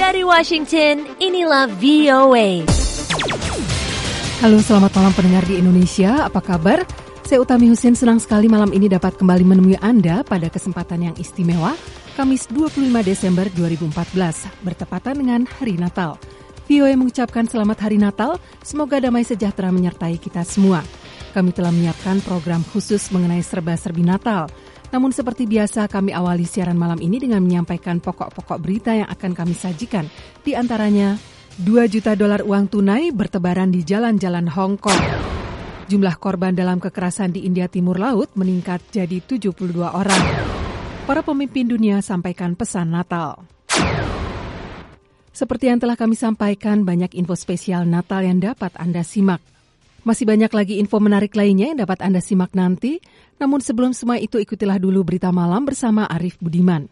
Dari Washington, inilah VOA. Halo, selamat malam pendengar di Indonesia. Apa kabar? Saya Utami Husin, senang sekali malam ini dapat kembali menemui Anda pada kesempatan yang istimewa, Kamis 25 Desember 2014, bertepatan dengan Hari Natal. VOA mengucapkan selamat Hari Natal, semoga damai sejahtera menyertai kita semua. Kami telah menyiapkan program khusus mengenai serba-serbi Natal. Namun seperti biasa kami awali siaran malam ini dengan menyampaikan pokok-pokok berita yang akan kami sajikan. Di antaranya, $2 juta uang tunai bertebaran di jalan-jalan Hong Kong. Jumlah korban dalam kekerasan di India Timur Laut meningkat jadi 72 orang. Para pemimpin dunia sampaikan pesan Natal. Seperti yang telah kami sampaikan, banyak info spesial Natal yang dapat Anda simak. Masih banyak lagi info menarik lainnya yang dapat Anda simak nanti. Namun sebelum semua itu, ikutilah dulu berita malam bersama Arif Budiman.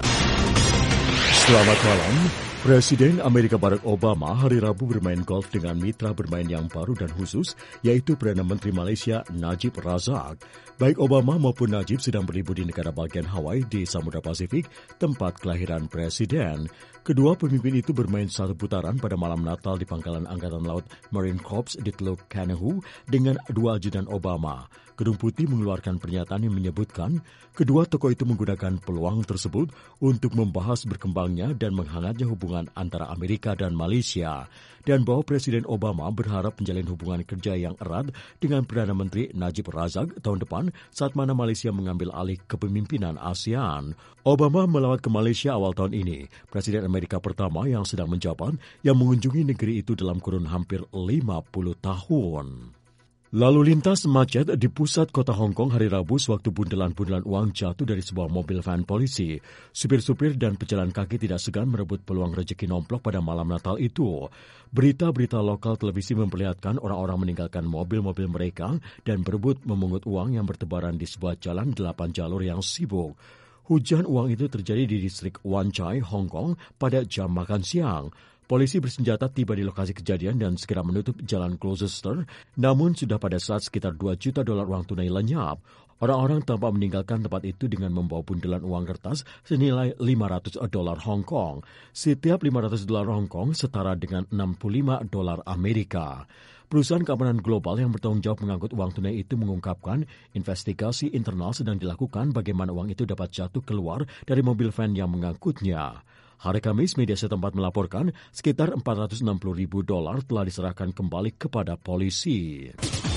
Selamat malam. Presiden Amerika Barack Obama hari Rabu bermain golf dengan mitra bermain yang baru dan khusus, yaitu Perdana Menteri Malaysia Najib Razak. Baik Obama maupun Najib sedang berlibur di negara bagian Hawaii di Samudra Pasifik, tempat kelahiran Presiden. Kedua pemimpin itu bermain satu putaran pada malam Natal di Pangkalan Angkatan Laut Marine Corps di Teluk Kanehu dengan dua ajudan Obama. Gedung Putih mengeluarkan pernyataan yang menyebutkan kedua tokoh itu menggunakan peluang tersebut untuk membahas berkembangnya dan menghangatnya hubungan antara Amerika dan Malaysia, dan bahwa Presiden Obama berharap menjalin hubungan kerja yang erat dengan Perdana Menteri Najib Razak tahun depan saat mana Malaysia mengambil alih kepemimpinan ASEAN. Obama melawat ke Malaysia awal tahun ini, Presiden Amerika pertama yang sedang menjabat yang mengunjungi negeri itu dalam kurun hampir 50 tahun. Lalu lintas macet di pusat kota Hong Kong hari Rabu sewaktu bundelan-bundelan uang jatuh dari sebuah mobil van polisi. Supir-supir dan pejalan kaki tidak segan merebut peluang rezeki nomplok pada malam Natal itu. Berita-berita lokal televisi memperlihatkan orang-orang meninggalkan mobil-mobil mereka dan berebut memungut uang yang bertebaran di sebuah jalan 8 jalur yang sibuk. Hujan uang itu terjadi di distrik Wan Chai, Hong Kong pada jam makan siang. Polisi bersenjata tiba di lokasi kejadian dan segera menutup jalan Gloucester, namun sudah pada saat sekitar $2 juta uang tunai lenyap. Orang-orang tampak meninggalkan tempat itu dengan membawa bundelan uang kertas senilai $500 Hong Kong. Setiap $500 Hong Kong setara dengan $65 Amerika. Perusahaan keamanan global yang bertanggung jawab mengangkut uang tunai itu mengungkapkan investigasi internal sedang dilakukan bagaimana uang itu dapat jatuh keluar dari mobil van yang mengangkutnya. Hari Kamis, media setempat melaporkan sekitar $460,000 telah diserahkan kembali kepada polisi.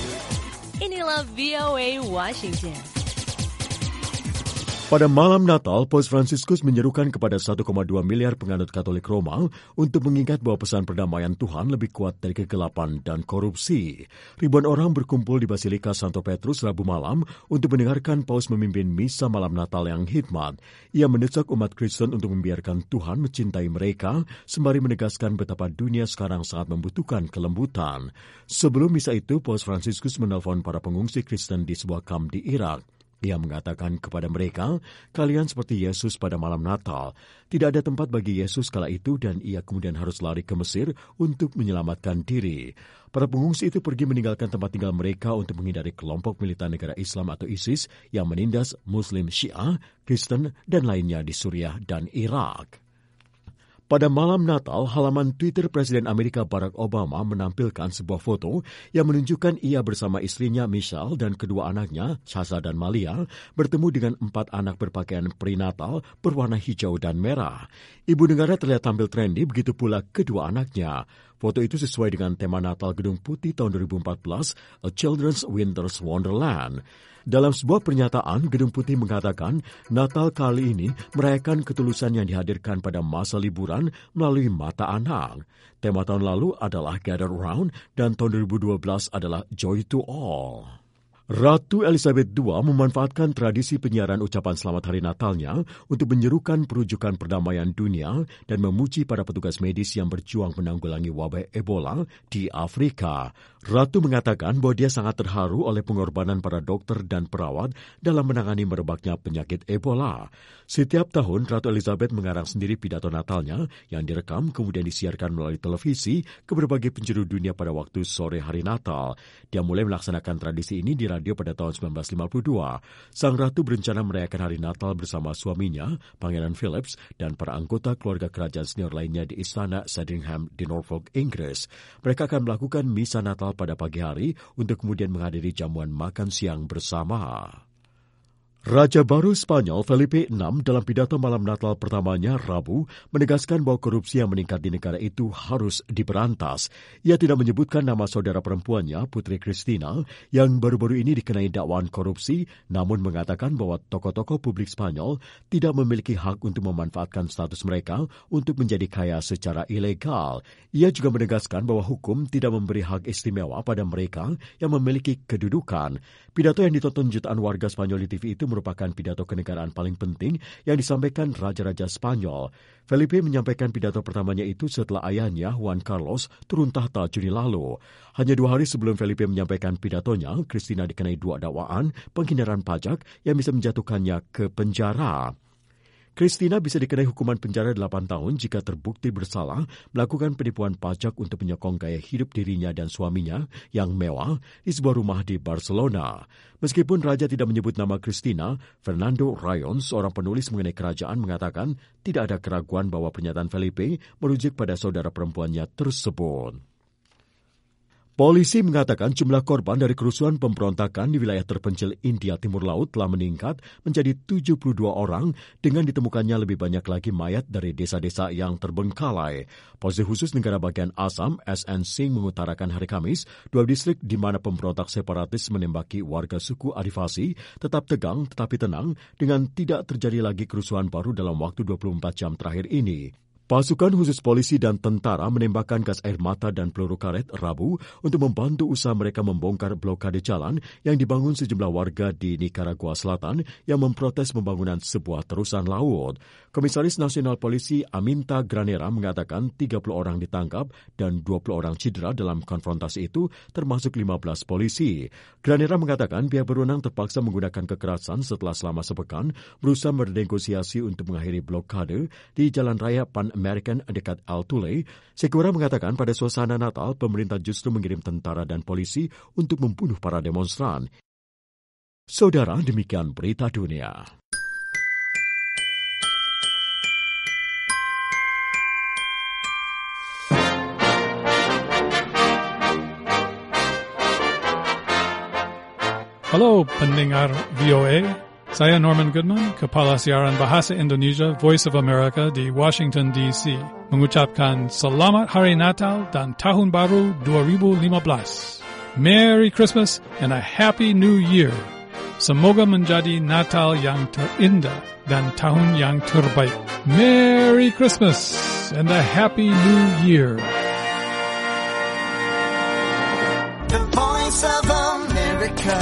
Inilah VOA Washington. Pada malam Natal, Paus Fransiskus menyerukan kepada 1,2 miliar penganut Katolik Roma untuk mengingat bahwa pesan perdamaian Tuhan lebih kuat dari kegelapan dan korupsi. Ribuan orang berkumpul di Basilika Santo Petrus Rabu malam untuk mendengarkan Paus memimpin misa malam Natal yang hikmat. Ia mendesak umat Kristen untuk membiarkan Tuhan mencintai mereka, sembari menegaskan betapa dunia sekarang sangat membutuhkan kelembutan. Sebelum misa itu, Paus Fransiskus menelpon para pengungsi Kristen di sebuah kamp di Irak. Ia mengatakan kepada mereka, kalian seperti Yesus pada malam Natal. Tidak ada tempat bagi Yesus kala itu dan ia kemudian harus lari ke Mesir untuk menyelamatkan diri. Para pengungsi itu pergi meninggalkan tempat tinggal mereka untuk menghindari kelompok militan negara Islam atau ISIS yang menindas Muslim Syiah, Kristen, dan lainnya di Suriah dan Irak. Pada malam Natal, halaman Twitter Presiden Amerika Barack Obama menampilkan sebuah foto yang menunjukkan ia bersama istrinya Michelle dan kedua anaknya, Sasha dan Malia, bertemu dengan 4 anak berpakaian prenatal berwarna hijau dan merah. Ibu negara terlihat tampil trendy, begitu pula kedua anaknya. Foto itu sesuai dengan tema Natal Gedung Putih tahun 2014, A Children's Winter's Wonderland. Dalam sebuah pernyataan, Gedung Putih mengatakan Natal kali ini merayakan ketulusan yang dihadirkan pada masa liburan melalui mata anak. Tema tahun lalu adalah Gather Round dan tahun 2012 adalah Joy to All. Ratu Elizabeth II memanfaatkan tradisi penyiaran ucapan selamat hari Natalnya untuk menyerukan perujukan perdamaian dunia dan memuji para petugas medis yang berjuang menanggulangi wabah Ebola di Afrika. Ratu mengatakan bahwa dia sangat terharu oleh pengorbanan para dokter dan perawat dalam menangani merebaknya penyakit Ebola. Setiap tahun, Ratu Elizabeth mengarang sendiri pidato Natalnya yang direkam kemudian disiarkan melalui televisi ke berbagai penjuru dunia pada waktu sore hari Natal. Dia mulai melaksanakan tradisi ini di radio pada tahun 1952. Sang ratu berencana merayakan hari Natal bersama suaminya, Pangeran Philips, dan para anggota keluarga kerajaan senior lainnya di Istana Sandringham di Norfolk, Inggris. Mereka akan melakukan misa Natal pada pagi hari untuk kemudian menghadiri jamuan makan siang bersama. Raja baru Spanyol Felipe VI dalam pidato malam Natal pertamanya Rabu menegaskan bahwa korupsi yang meningkat di negara itu harus diberantas. Ia tidak menyebutkan nama saudara perempuannya, Putri Cristina, yang baru-baru ini dikenai dakwaan korupsi, namun mengatakan bahwa tokoh-tokoh publik Spanyol tidak memiliki hak untuk memanfaatkan status mereka untuk menjadi kaya secara ilegal. Ia juga menegaskan bahwa hukum tidak memberi hak istimewa pada mereka yang memiliki kedudukan. Pidato yang ditonton jutaan warga Spanyol di TV itu merupakan pidato kenegaraan paling penting yang disampaikan Raja-Raja Spanyol. Felipe menyampaikan pidato pertamanya itu setelah ayahnya, Juan Carlos, turun tahta Juni lalu. Hanya 2 hari sebelum Felipe menyampaikan pidatonya, Cristina dikenai 2 dakwaan penghindaran pajak yang bisa menjatuhkannya ke penjara. Cristina bisa dikenai hukuman penjara 8 tahun jika terbukti bersalah melakukan penipuan pajak untuk menyokong gaya hidup dirinya dan suaminya yang mewah di sebuah rumah di Barcelona. Meskipun Raja tidak menyebut nama Cristina, Fernando Rayon, seorang penulis mengenai kerajaan, mengatakan tidak ada keraguan bahwa pernyataan Felipe merujuk pada saudara perempuannya tersebut. Polisi mengatakan jumlah korban dari kerusuhan pemberontakan di wilayah terpencil India Timur Laut telah meningkat menjadi 72 orang dengan ditemukannya lebih banyak lagi mayat dari desa-desa yang terbengkalai. Polisi khusus negara bagian Assam, SNC, mengutarakan hari Kamis 2 distrik di mana pemberontak separatis menembaki warga suku Adivasi tetap tegang tetapi tenang dengan tidak terjadi lagi kerusuhan baru dalam waktu 24 jam terakhir ini. Pasukan khusus polisi dan tentara menembakkan gas air mata dan peluru karet Rabu untuk membantu usaha mereka membongkar blokade jalan yang dibangun sejumlah warga di Nicaragua Selatan yang memprotes pembangunan sebuah terusan laut. Komisaris Nasional Polisi Aminta Granera mengatakan 30 orang ditangkap dan 20 orang cedera dalam konfrontasi itu, termasuk 15 polisi. Granera mengatakan pihak berwenang terpaksa menggunakan kekerasan setelah selama sepekan berusaha bernegosiasi untuk mengakhiri blokade di jalan raya Pan American dekat Altuve. Sekura mengatakan pada suasana Natal, pemerintah justru mengirim tentara dan polisi untuk membunuh para demonstran. Saudara, demikian berita dunia. Halo pendengar VOA. Saya Norman Goodman, Kepala Siaran Bahasa Indonesia Voice of America di Washington, D.C. mengucapkan Selamat Hari Natal dan Tahun Baru 2015. Merry Christmas and a Happy New Year. Semoga menjadi Natal yang terindah dan tahun yang terbaik. Merry Christmas and a Happy New Year. The Voice of America.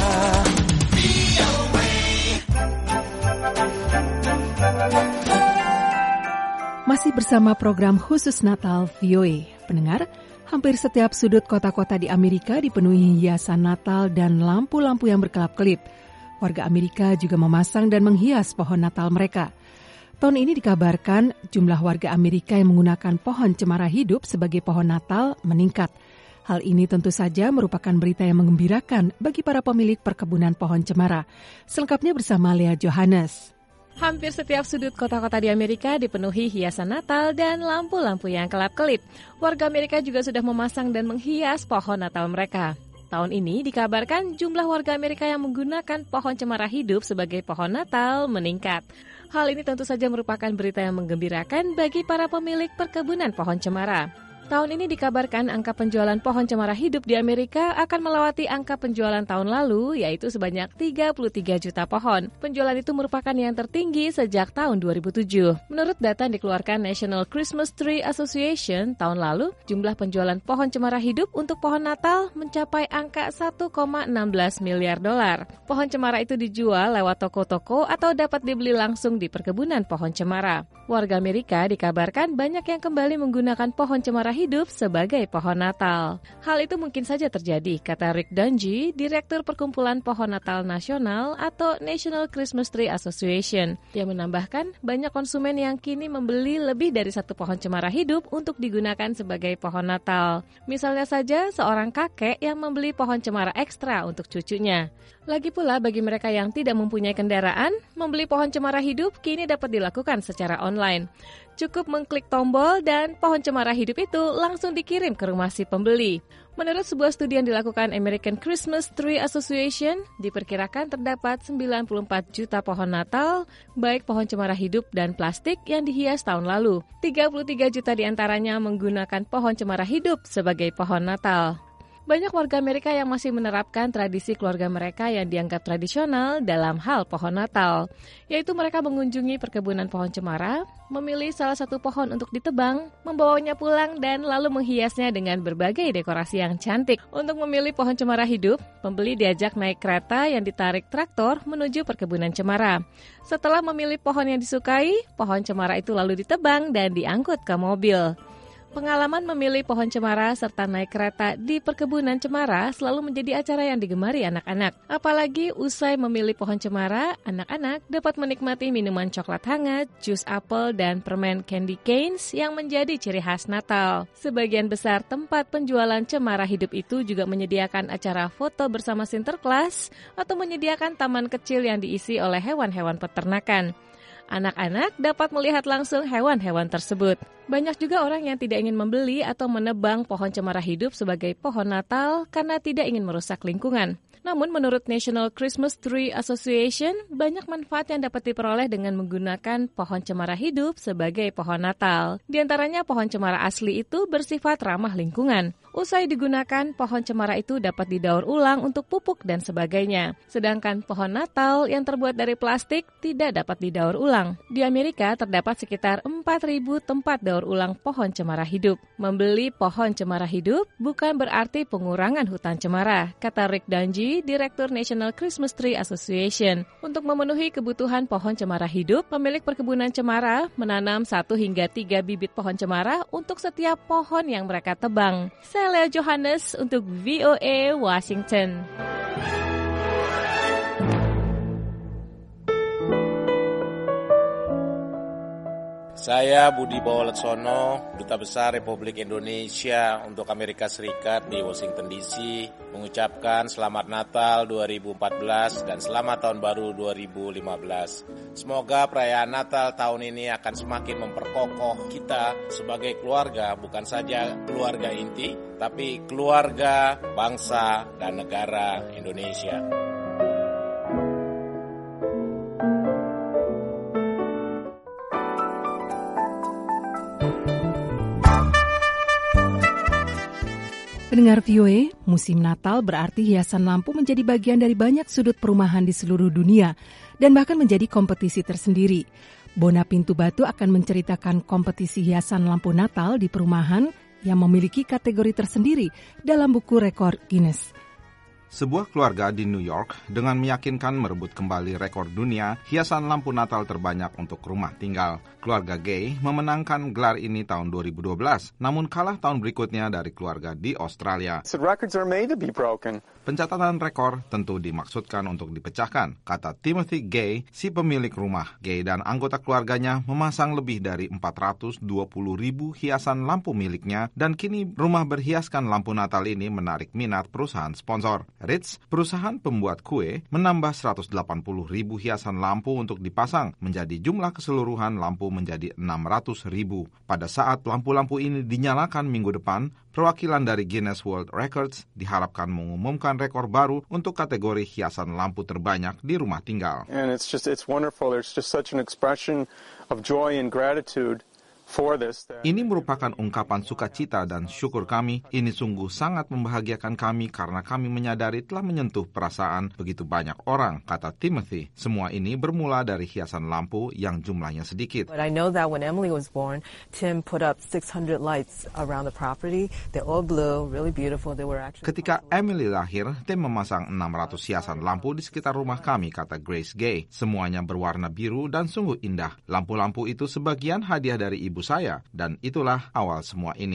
Masih bersama program khusus Natal VOA. Pendengar, hampir setiap sudut kota-kota di Amerika dipenuhi hiasan Natal dan lampu-lampu yang berkelap-kelip. Warga Amerika juga memasang dan menghias pohon Natal mereka. Tahun ini dikabarkan jumlah warga Amerika yang menggunakan pohon cemara hidup sebagai pohon Natal meningkat. Hal ini tentu saja merupakan berita yang menggembirakan bagi para pemilik perkebunan pohon cemara. Selengkapnya bersama Lea Johannes. Hampir setiap sudut kota-kota di Amerika dipenuhi hiasan Natal dan lampu-lampu yang kelap-kelip. Warga Amerika juga sudah memasang dan menghias pohon Natal mereka. Tahun ini dikabarkan jumlah warga Amerika yang menggunakan pohon cemara hidup sebagai pohon Natal meningkat. Hal ini tentu saja merupakan berita yang menggembirakan bagi para pemilik perkebunan pohon cemara. Tahun ini dikabarkan angka penjualan pohon cemara hidup di Amerika akan melewati angka penjualan tahun lalu, yaitu sebanyak 33 juta pohon. Penjualan itu merupakan yang tertinggi sejak tahun 2007. Menurut data yang dikeluarkan National Christmas Tree Association, tahun lalu jumlah penjualan pohon cemara hidup untuk pohon Natal mencapai angka 1,16 miliar dolar. Pohon cemara itu dijual lewat toko-toko atau dapat dibeli langsung di perkebunan pohon cemara. Warga Amerika dikabarkan banyak yang kembali menggunakan pohon cemara hidup sebagai pohon Natal. Hal itu mungkin saja terjadi, kata Rick Dungy, Direktur Perkumpulan Pohon Natal Nasional atau National Christmas Tree Association. Dia menambahkan, banyak konsumen yang kini membeli lebih dari satu pohon cemara hidup untuk digunakan sebagai pohon Natal. Misalnya saja seorang kakek yang membeli pohon cemara ekstra untuk cucunya. Lagi pula bagi mereka yang tidak mempunyai kendaraan, membeli pohon cemara hidup kini dapat dilakukan secara online. Cukup mengklik tombol dan pohon cemara hidup itu langsung dikirim ke rumah si pembeli. Menurut sebuah studi yang dilakukan American Christmas Tree Association, diperkirakan terdapat 94 juta pohon Natal, baik pohon cemara hidup dan plastik yang dihias tahun lalu. 33 juta diantaranya menggunakan pohon cemara hidup sebagai pohon Natal. Banyak warga Amerika yang masih menerapkan tradisi keluarga mereka yang dianggap tradisional dalam hal pohon Natal, yaitu mereka mengunjungi perkebunan pohon cemara, memilih salah satu pohon untuk ditebang, membawanya pulang, dan lalu menghiasnya dengan berbagai dekorasi yang cantik. Untuk memilih pohon cemara hidup, pembeli diajak naik kereta yang ditarik traktor menuju perkebunan cemara. Setelah memilih pohon yang disukai, pohon cemara itu lalu ditebang dan diangkut ke mobil. Pengalaman memilih pohon cemara serta naik kereta di perkebunan cemara selalu menjadi acara yang digemari anak-anak. Apalagi usai memilih pohon cemara, anak-anak dapat menikmati minuman coklat hangat, jus apel, dan permen candy canes yang menjadi ciri khas Natal. Sebagian besar tempat penjualan cemara hidup itu juga menyediakan acara foto bersama Sinterklas atau menyediakan taman kecil yang diisi oleh hewan-hewan peternakan. Anak-anak dapat melihat langsung hewan-hewan tersebut. Banyak juga orang yang tidak ingin membeli atau menebang pohon cemara hidup sebagai pohon Natal karena tidak ingin merusak lingkungan. Namun menurut National Christmas Tree Association, banyak manfaat yang dapat diperoleh dengan menggunakan pohon cemara hidup sebagai pohon Natal. Di antaranya pohon cemara asli itu bersifat ramah lingkungan. Usai digunakan, pohon cemara itu dapat didaur ulang untuk pupuk dan sebagainya. Sedangkan pohon Natal yang terbuat dari plastik tidak dapat didaur ulang. Di Amerika terdapat sekitar 4.000 tempat daur ulang pohon cemara hidup. Membeli pohon cemara hidup bukan berarti pengurangan hutan cemara, kata Rick Dungy, Direktur National Christmas Tree Association. Untuk memenuhi kebutuhan pohon cemara hidup, pemilik perkebunan cemara menanam 1 hingga 3 bibit pohon cemara untuk setiap pohon yang mereka tebang. Lea Johannes untuk VOA Washington. Saya Budi Bawoletsono, Duta Besar Republik Indonesia untuk Amerika Serikat di Washington DC, mengucapkan Selamat Natal 2014 dan Selamat Tahun Baru 2015. Semoga perayaan Natal tahun ini akan semakin memperkokoh kita sebagai keluarga, bukan saja keluarga inti, tapi keluarga, bangsa, dan negara Indonesia. Pendengar VOA, musim Natal berarti hiasan lampu menjadi bagian dari banyak sudut perumahan di seluruh dunia dan bahkan menjadi kompetisi tersendiri. Bona Pintu Batu akan menceritakan kompetisi hiasan lampu Natal di perumahan yang memiliki kategori tersendiri dalam buku rekor Guinness. Sebuah keluarga di New York dengan meyakinkan merebut kembali rekor dunia hiasan lampu Natal terbanyak untuk rumah tinggal. Keluarga Gay memenangkan gelar ini tahun 2012, namun kalah tahun berikutnya dari keluarga di Australia. Pencatatan rekor tentu dimaksudkan untuk dipecahkan, kata Timothy Gay, si pemilik rumah. Gay dan anggota keluarganya memasang lebih dari 420.000 hiasan lampu miliknya, dan kini rumah berhiaskan lampu Natal ini menarik minat perusahaan sponsor. Ritz, perusahaan pembuat kue, menambah 180.000 hiasan lampu untuk dipasang, menjadi jumlah keseluruhan lampu menjadi 600.000. Pada saat lampu-lampu ini dinyalakan minggu depan, perwakilan dari Guinness World Records diharapkan mengumumkan rekor baru untuk kategori hiasan lampu terbanyak di rumah tinggal. And it's wonderful. There's just such an expression of joy and gratitude. Ini merupakan ungkapan sukacita dan syukur kami. Ini sungguh sangat membahagiakan kami karena kami menyadari telah menyentuh perasaan begitu banyak orang, kata Timothy. Semua ini bermula dari hiasan lampu yang jumlahnya sedikit. But I know that when Emily was born, Tim put up 600 lights around the property. They're all blue, really beautiful. They were actually... Ketika Emily lahir, Tim memasang 600 hiasan lampu di sekitar rumah kami, kata Grace Gay. Semuanya berwarna biru dan sungguh indah. Lampu-lampu itu sebagian hadiah dari ibu saya, dan itulah awal semua ini.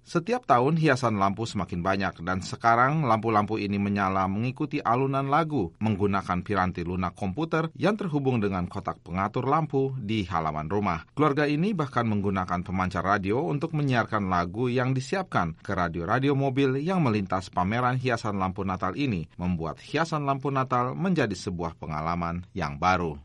Setiap tahun hiasan lampu semakin banyak dan sekarang lampu-lampu ini menyala mengikuti alunan lagu menggunakan piranti lunak komputer yang terhubung dengan kotak pengatur lampu di halaman rumah. Keluarga ini bahkan menggunakan pemancar radio untuk menyiarkan lagu yang disiapkan ke radio-radio mobil yang melintas pameran hiasan lampu Natal ini, membuat hiasan lampu Natal menjadi sebuah pengalaman yang baru.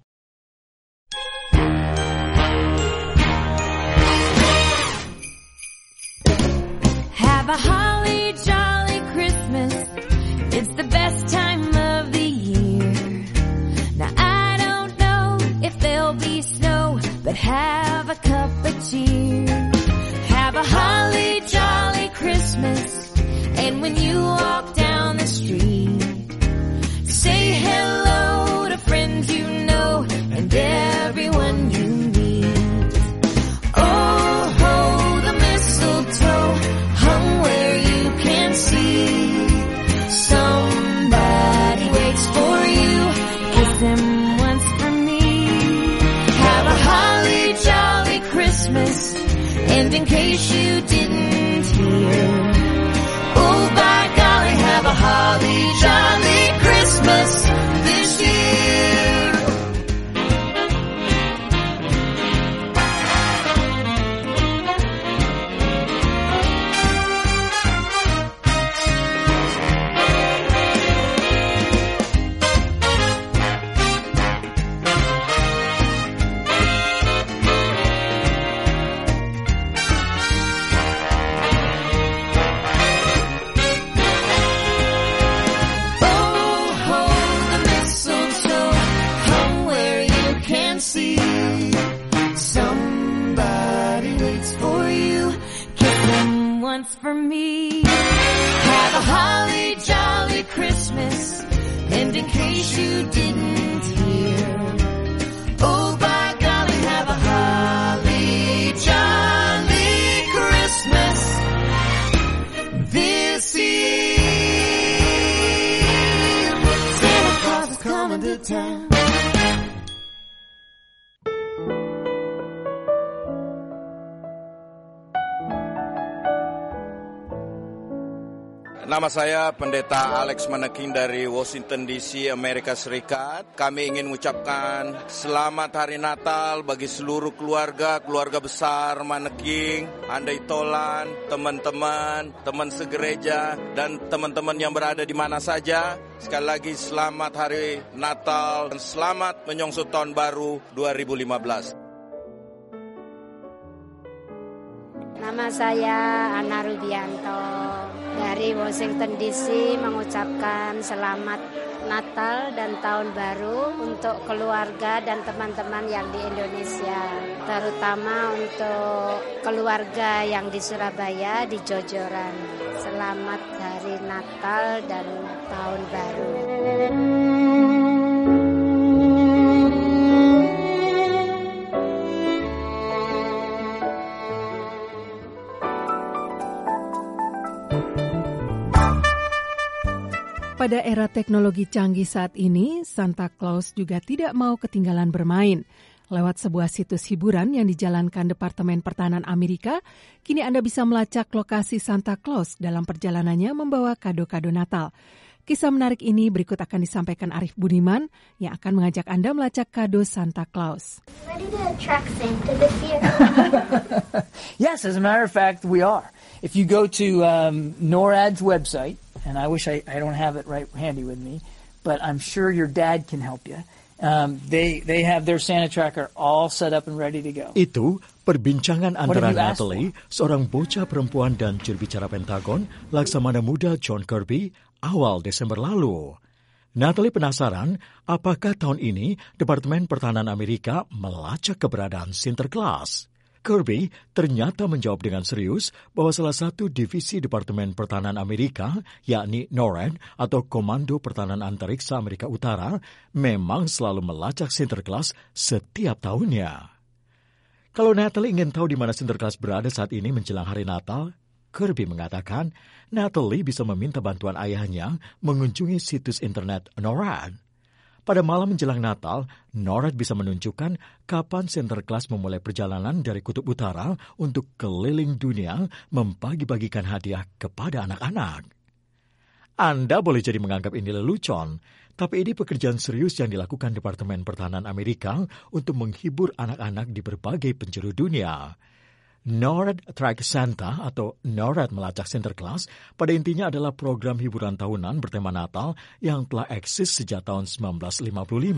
Have a holly jolly Christmas. It's the best time of the year. Now I don't know if there'll be snow, but have a cup of cheer. Have a holly jolly Christmas. And when you walk down the street, say hello to friends you know and everyone you meet. Oh, ho, the mistletoe hung where you can see. Somebody waits for you. Kiss him once for me. Have a holly jolly Christmas. And in case you didn't hear, oh by golly, have a holly jolly Christmas this year. For me, have a holly jolly Christmas. And in case you didn't hear, oh by golly, have a holly jolly Christmas this year. Santa Claus is coming to town. Nama saya Pendeta Alex Maneking dari Washington DC, Amerika Serikat. Kami ingin mengucapkan selamat Hari Natal bagi seluruh keluarga besar Maneking, Andai Tolan, teman-teman, teman segereja, dan teman-teman yang berada di mana saja. Sekali lagi selamat Hari Natal dan selamat menyongsong Tahun Baru 2015. Nama saya Ana Rubianto dari Washington DC, mengucapkan selamat Natal dan Tahun Baru untuk keluarga dan teman-teman yang di Indonesia, terutama untuk keluarga yang di Surabaya, di Jojoran. Selamat Hari Natal dan Tahun Baru. Pada era teknologi canggih saat ini, Santa Claus juga tidak mau ketinggalan bermain. Lewat sebuah situs hiburan yang dijalankan Departemen Pertahanan Amerika, kini Anda bisa melacak lokasi Santa Claus dalam perjalanannya membawa kado-kado Natal. Kisah menarik ini berikut akan disampaikan Arif Budiman yang akan mengajak Anda melacak kado Santa Claus. Ready to track Santa this year? Yes, as a matter of fact, we are. If you go to NORAD's website, and I wish I don't have it right handy with me, but I'm sure your dad can help you. They have their Santa tracker all set up and ready to go. Itu perbincangan antara Natalie, seorang bocah perempuan, dan jurubicara Pentagon, Laksamana Muda John Kirby, awal Desember lalu. Natalie penasaran apakah tahun ini Departemen Pertahanan Amerika melacak keberadaan Sinterklas. Kirby ternyata menjawab dengan serius bahwa salah satu divisi Departemen Pertahanan Amerika, yakni NORAD atau Komando Pertahanan Antariksa Amerika Utara, memang selalu melacak Sinterklas setiap tahunnya. Kalau Natalie ingin tahu di mana Sinterklas berada saat ini menjelang hari Natal, Kirby mengatakan Natalie bisa meminta bantuan ayahnya mengunjungi situs internet NORAD. Pada malam menjelang Natal, NORAD bisa menunjukkan kapan Sinterklas memulai perjalanan dari Kutub Utara untuk keliling dunia membagi-bagikan hadiah kepada anak-anak. Anda boleh jadi menganggap ini lelucon, tapi ini pekerjaan serius yang dilakukan Departemen Pertahanan Amerika untuk menghibur anak-anak di berbagai penjuru dunia. NORAD Track Santa atau NORAD Melacak Sinterklas pada intinya adalah program hiburan tahunan bertema Natal yang telah eksis sejak tahun 1955.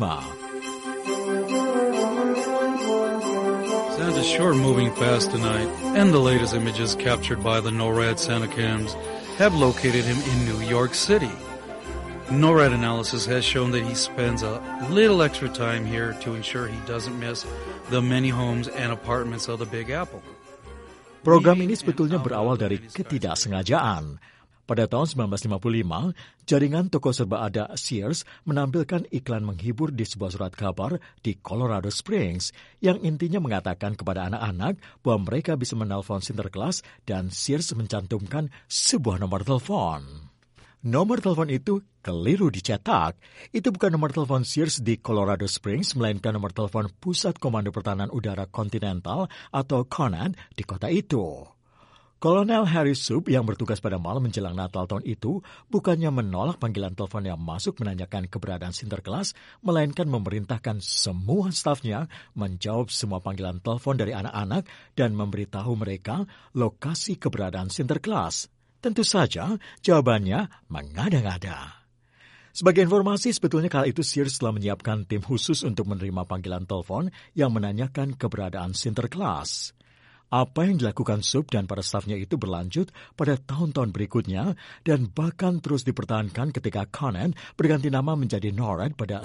Santa's sure moving fast tonight, and the latest images captured by the NORAD Santa cams have located him in New York City. NORAD analysis has shown that he spends a little extra time here to ensure he doesn't miss the many homes and apartments of the Big Apple. Program ini sebetulnya berawal dari ketidaksengajaan. Pada tahun 1955, jaringan toko serba ada Sears menampilkan iklan menghibur di sebuah surat kabar di Colorado Springs yang intinya mengatakan kepada anak-anak bahwa mereka bisa menelpon Sinterklas dan Sears mencantumkan sebuah nomor telepon. Nomor telepon itu keliru dicetak. Itu bukan nomor telepon Sears di Colorado Springs, melainkan nomor telepon Pusat Komando Pertahanan Udara Continental atau CONAD di kota itu. Kolonel Harry Soup yang bertugas pada malam menjelang Natal tahun itu bukannya menolak panggilan telepon yang masuk menanyakan keberadaan Sinterklas, melainkan memerintahkan semua stafnya menjawab semua panggilan telepon dari anak-anak dan memberitahu mereka lokasi keberadaan Sinterklas. Tentu saja jawabannya mengada-ngada. Sebagai informasi, sebetulnya kala itu Sears telah menyiapkan tim khusus untuk menerima panggilan telepon yang menanyakan keberadaan Sinterklas. Apa yang dilakukan Soup dan para stafnya itu berlanjut pada tahun-tahun berikutnya dan bahkan terus dipertahankan ketika CONAD berganti nama menjadi NORAD pada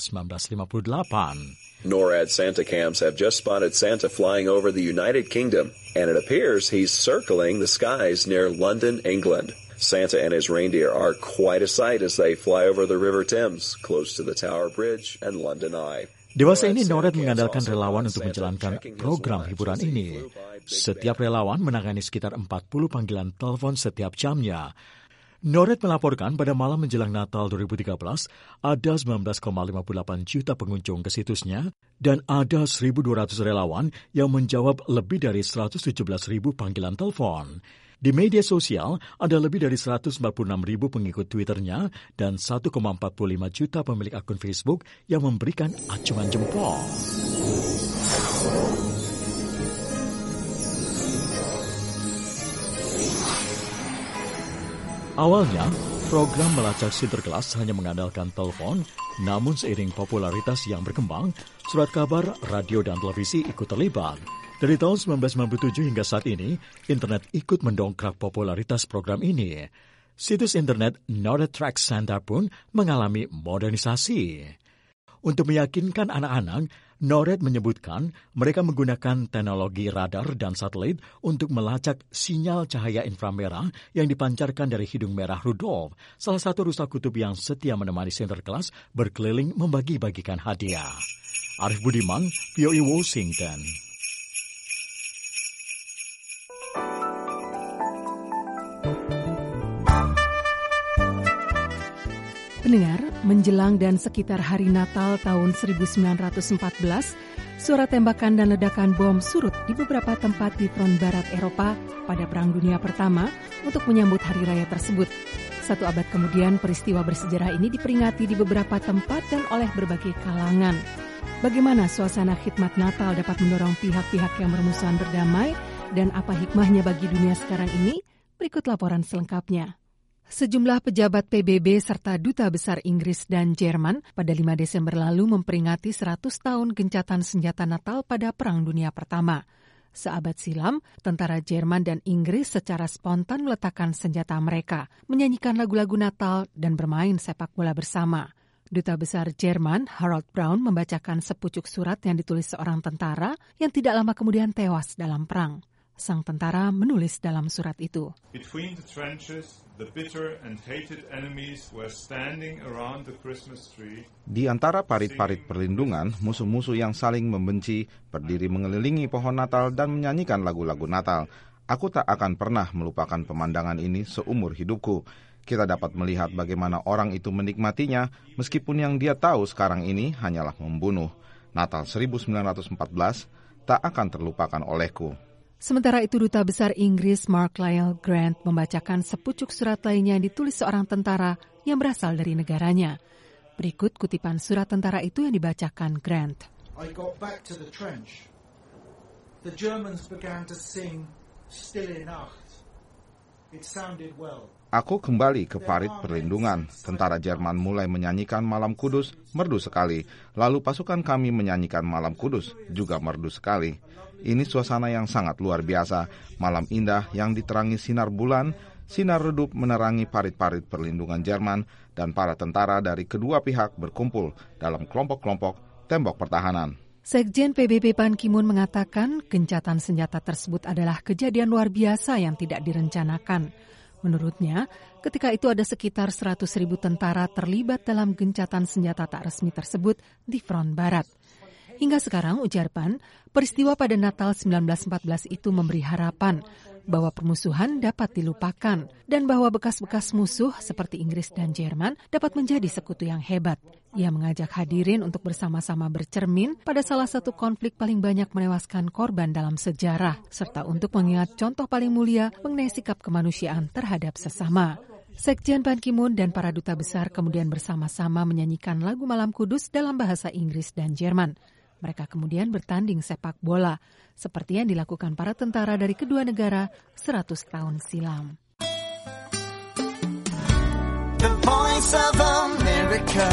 1958. NORAD Santa cams have just spotted Santa flying over the United Kingdom, and it appears he's circling the skies near London, England. Santa and his reindeer are quite a sight as they fly over the River Thames, close to the Tower Bridge and London Eye. Dewasa ini NORAD mengandalkan relawan untuk menjalankan program hiburan ini. Setiap relawan menangani sekitar 40 panggilan telepon setiap jamnya. NORAD melaporkan pada malam menjelang Natal 2013, ada 19,58 juta pengunjung ke situsnya dan ada 1.200 relawan yang menjawab lebih dari 117.000 panggilan telepon. Di media sosial, ada lebih dari 146.000 pengikut Twitternya dan 1,45 juta pemilik akun Facebook yang memberikan acungan jempol. Awalnya, program melacak Sinterklas hanya mengandalkan telepon, namun seiring popularitas yang berkembang, surat kabar, radio, dan televisi ikut terlibat. Dari tahun 1997 hingga saat ini, internet ikut mendongkrak popularitas program ini. Situs internet NORAD Track Santa pun mengalami modernisasi. Untuk meyakinkan anak-anak, NORAD menyebutkan mereka menggunakan teknologi radar dan satelit untuk melacak sinyal cahaya inframerah yang dipancarkan dari hidung merah Rudolf, salah satu rusa kutub yang setia menemani Sinterklas berkeliling membagi-bagikan hadiah. Arif Budiman, VOA Washington. Pendengar, menjelang dan sekitar hari Natal tahun 1914, suara tembakan dan ledakan bom surut di beberapa tempat di front barat Eropa pada Perang Dunia Pertama untuk menyambut hari raya tersebut. 1 abad kemudian, peristiwa bersejarah ini diperingati di beberapa tempat dan oleh berbagai kalangan. Bagaimana suasana khidmat Natal dapat mendorong pihak-pihak yang bermusuhan berdamai dan apa hikmahnya bagi dunia sekarang ini? Berikut laporan selengkapnya. Sejumlah pejabat PBB serta Duta Besar Inggris dan Jerman pada 5 Desember lalu memperingati 100 tahun gencatan senjata Natal pada Perang Dunia Pertama. Seabad silam, tentara Jerman dan Inggris secara spontan meletakkan senjata mereka, menyanyikan lagu-lagu Natal dan bermain sepak bola bersama. Duta Besar Jerman, Harold Brown, membacakan sepucuk surat yang ditulis seorang tentara yang tidak lama kemudian tewas dalam perang. Sang tentara menulis dalam surat itu. Between the trenches, the bitter and hated enemies were standing around the Christmas tree. Di antara parit-parit perlindungan, musuh-musuh yang saling membenci berdiri mengelilingi pohon Natal dan menyanyikan lagu-lagu Natal. Aku tak akan pernah melupakan pemandangan ini seumur hidupku. Kita dapat melihat bagaimana orang itu menikmatinya, meskipun yang dia tahu sekarang ini hanyalah membunuh. Natal 1914 tak akan terlupakan olehku. Sementara itu, Duta Besar Inggris Mark Lyle Grant membacakan sepucuk surat lainnya yang ditulis seorang tentara yang berasal dari negaranya. Berikut kutipan surat tentara itu yang dibacakan Grant. I got back to the trench. The Germans began to sing Stille Nacht. It sounded well. Aku kembali ke parit perlindungan. Tentara Jerman mulai menyanyikan Malam Kudus, merdu sekali. Lalu pasukan kami menyanyikan Malam Kudus, juga merdu sekali. Ini suasana yang sangat luar biasa. Malam indah yang diterangi sinar bulan, sinar redup menerangi parit-parit perlindungan Jerman, dan para tentara dari kedua pihak berkumpul dalam kelompok-kelompok tembok pertahanan. Sekjen PBB Ban Ki-moon mengatakan gencatan senjata tersebut adalah kejadian luar biasa yang tidak direncanakan. Menurutnya, ketika itu ada sekitar 100.000 tentara terlibat dalam gencatan senjata tak resmi tersebut di front barat. Hingga sekarang, ujar Ban, peristiwa pada Natal 1914 itu memberi harapan bahwa permusuhan dapat dilupakan dan bahwa bekas-bekas musuh seperti Inggris dan Jerman dapat menjadi sekutu yang hebat. Ia mengajak hadirin untuk bersama-sama bercermin pada salah satu konflik paling banyak menewaskan korban dalam sejarah, serta untuk mengingat contoh paling mulia mengenai sikap kemanusiaan terhadap sesama. Sekjen Ban Ki-moon dan para duta besar kemudian bersama-sama menyanyikan lagu Malam Kudus dalam bahasa Inggris dan Jerman. Mereka kemudian bertanding sepak bola, seperti yang dilakukan para tentara dari kedua negara 100 tahun silam. The Voice of America.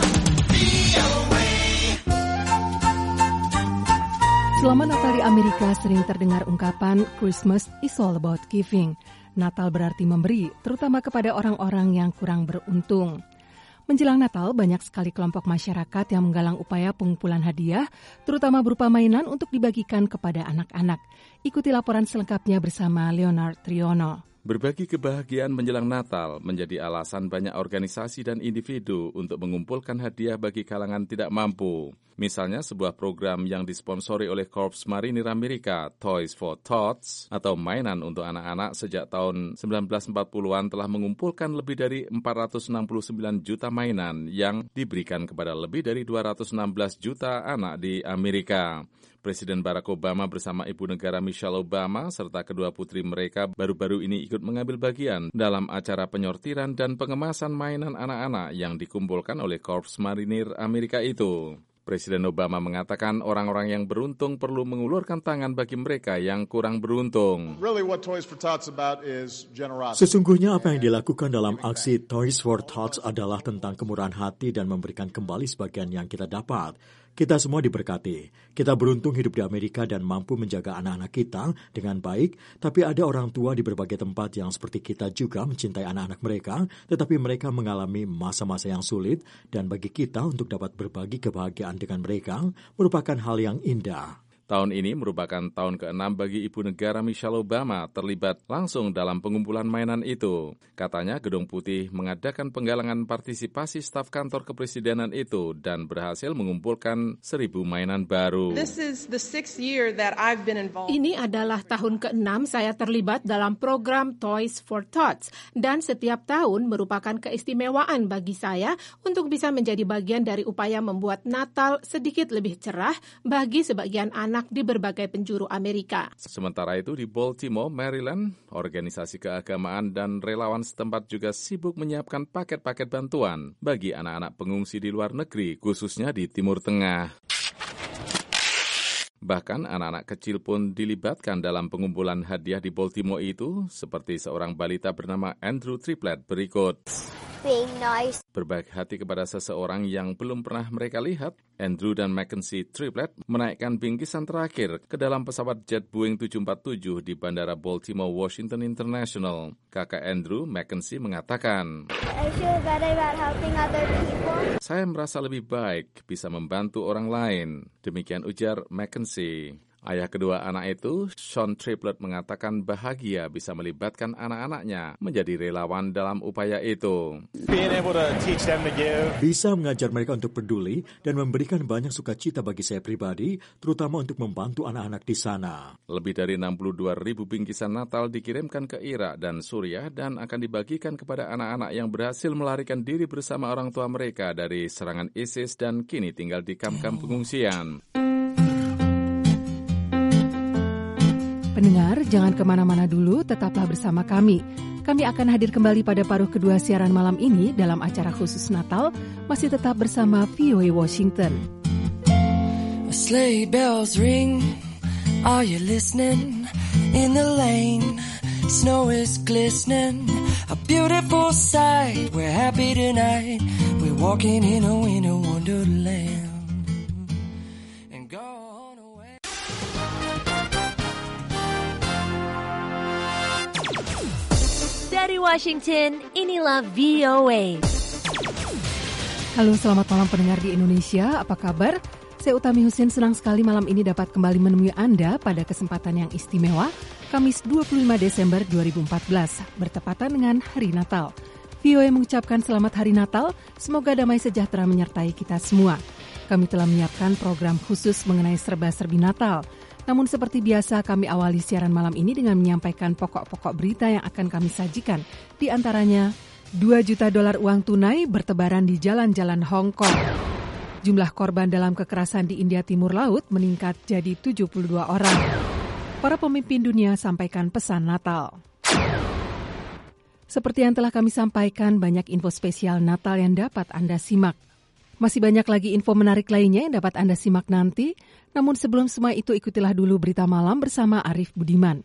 Selama Natal di Amerika sering terdengar ungkapan Christmas is all about giving. Natal berarti memberi, terutama kepada orang-orang yang kurang beruntung. Menjelang Natal, banyak sekali kelompok masyarakat yang menggalang upaya pengumpulan hadiah, terutama berupa mainan untuk dibagikan kepada anak-anak. Ikuti laporan selengkapnya bersama Leonard Triono. Berbagi kebahagiaan menjelang Natal menjadi alasan banyak organisasi dan individu untuk mengumpulkan hadiah bagi kalangan tidak mampu. Misalnya sebuah program yang disponsori oleh Korps Marinir Amerika, Toys for Tots, atau mainan untuk anak-anak sejak tahun 1940-an telah mengumpulkan lebih dari 469 juta mainan yang diberikan kepada lebih dari 216 juta anak di Amerika. Presiden Barack Obama bersama Ibu Negara Michelle Obama serta kedua putri mereka baru-baru ini ikut mengambil bagian dalam acara penyortiran dan pengemasan mainan anak-anak yang dikumpulkan oleh Korps Marinir Amerika itu. Presiden Obama mengatakan orang-orang yang beruntung perlu mengulurkan tangan bagi mereka yang kurang beruntung. Sesungguhnya apa yang dilakukan dalam aksi Toys for Tots adalah tentang kemurahan hati dan memberikan kembali sebagian yang kita dapat. Kita semua diberkati. Kita beruntung hidup di Amerika dan mampu menjaga anak-anak kita dengan baik, tapi ada orang tua di berbagai tempat yang seperti kita juga mencintai anak-anak mereka, tetapi mereka mengalami masa-masa yang sulit, dan bagi kita untuk dapat berbagi kebahagiaan dengan mereka merupakan hal yang indah. Tahun ini merupakan tahun ke-6 bagi Ibu Negara Michelle Obama terlibat langsung dalam pengumpulan mainan itu. Katanya Gedung Putih mengadakan penggalangan partisipasi staf kantor kepresidenan itu dan berhasil mengumpulkan 1.000 mainan baru. Ini adalah tahun ke-6 saya terlibat dalam program Toys for Tots dan setiap tahun merupakan keistimewaan bagi saya untuk bisa menjadi bagian dari upaya membuat Natal sedikit lebih cerah bagi sebagian anak di berbagai penjuru Amerika. Sementara itu di Baltimore, Maryland, organisasi keagamaan dan relawan setempat juga sibuk menyiapkan paket-paket bantuan bagi anak-anak pengungsi di luar negeri, khususnya di Timur Tengah. Bahkan anak-anak kecil pun dilibatkan dalam pengumpulan hadiah di Baltimore itu, seperti seorang balita bernama Andrew Triplett berikut. Berbaik hati kepada seseorang yang belum pernah mereka lihat, Andrew dan Mackenzie Triplett menaikkan bingkisan terakhir ke dalam pesawat jet Boeing 747 di Bandara Baltimore Washington International. Kakak Andrew, Mackenzie, mengatakan, Saya merasa lebih baik bisa membantu orang lain. Demikian ujar Mackenzie. Ayah kedua anak itu, Sean Triplett, mengatakan bahagia bisa melibatkan anak-anaknya menjadi relawan dalam upaya itu. Bisa mengajar mereka untuk peduli dan memberikan banyak sukacita bagi saya pribadi, terutama untuk membantu anak-anak di sana. Lebih dari 62.000 bingkisan Natal dikirimkan ke Irak dan Suriah dan akan dibagikan kepada anak-anak yang berhasil melarikan diri bersama orang tua mereka dari serangan ISIS dan kini tinggal di kamp-kamp pengungsian. Pendengar, jangan kemana-mana dulu, tetaplah bersama kami. Kami akan hadir kembali pada paruh kedua siaran malam ini dalam acara khusus Natal, masih tetap bersama VOA Washington. Sleigh bells ring, are you listening? In the lane, snow is glistening, a beautiful sight, we're happy tonight, we're walking in a winter wonderland. Dari Washington, inilah VOA. Halo, selamat malam pendengar di Indonesia. Apa kabar? Saya Utami Husin senang sekali malam ini dapat kembali menemui Anda pada kesempatan yang istimewa, Kamis 25 Desember 2014, bertepatan dengan Hari Natal. VOA mengucapkan selamat Hari Natal, semoga damai sejahtera menyertai kita semua. Kami telah menyiapkan program khusus mengenai serba-serbi Natal. Namun seperti biasa kami awali siaran malam ini dengan menyampaikan pokok-pokok berita yang akan kami sajikan. Di antaranya, $2 juta uang tunai bertebaran di jalan-jalan Hong Kong. Jumlah korban dalam kekerasan di India Timur Laut meningkat jadi 72 orang. Para pemimpin dunia sampaikan pesan Natal. Seperti yang telah kami sampaikan, banyak info spesial Natal yang dapat Anda simak. Masih banyak lagi info menarik lainnya yang dapat Anda simak nanti. Namun sebelum semua itu, ikutilah dulu berita malam bersama Arif Budiman.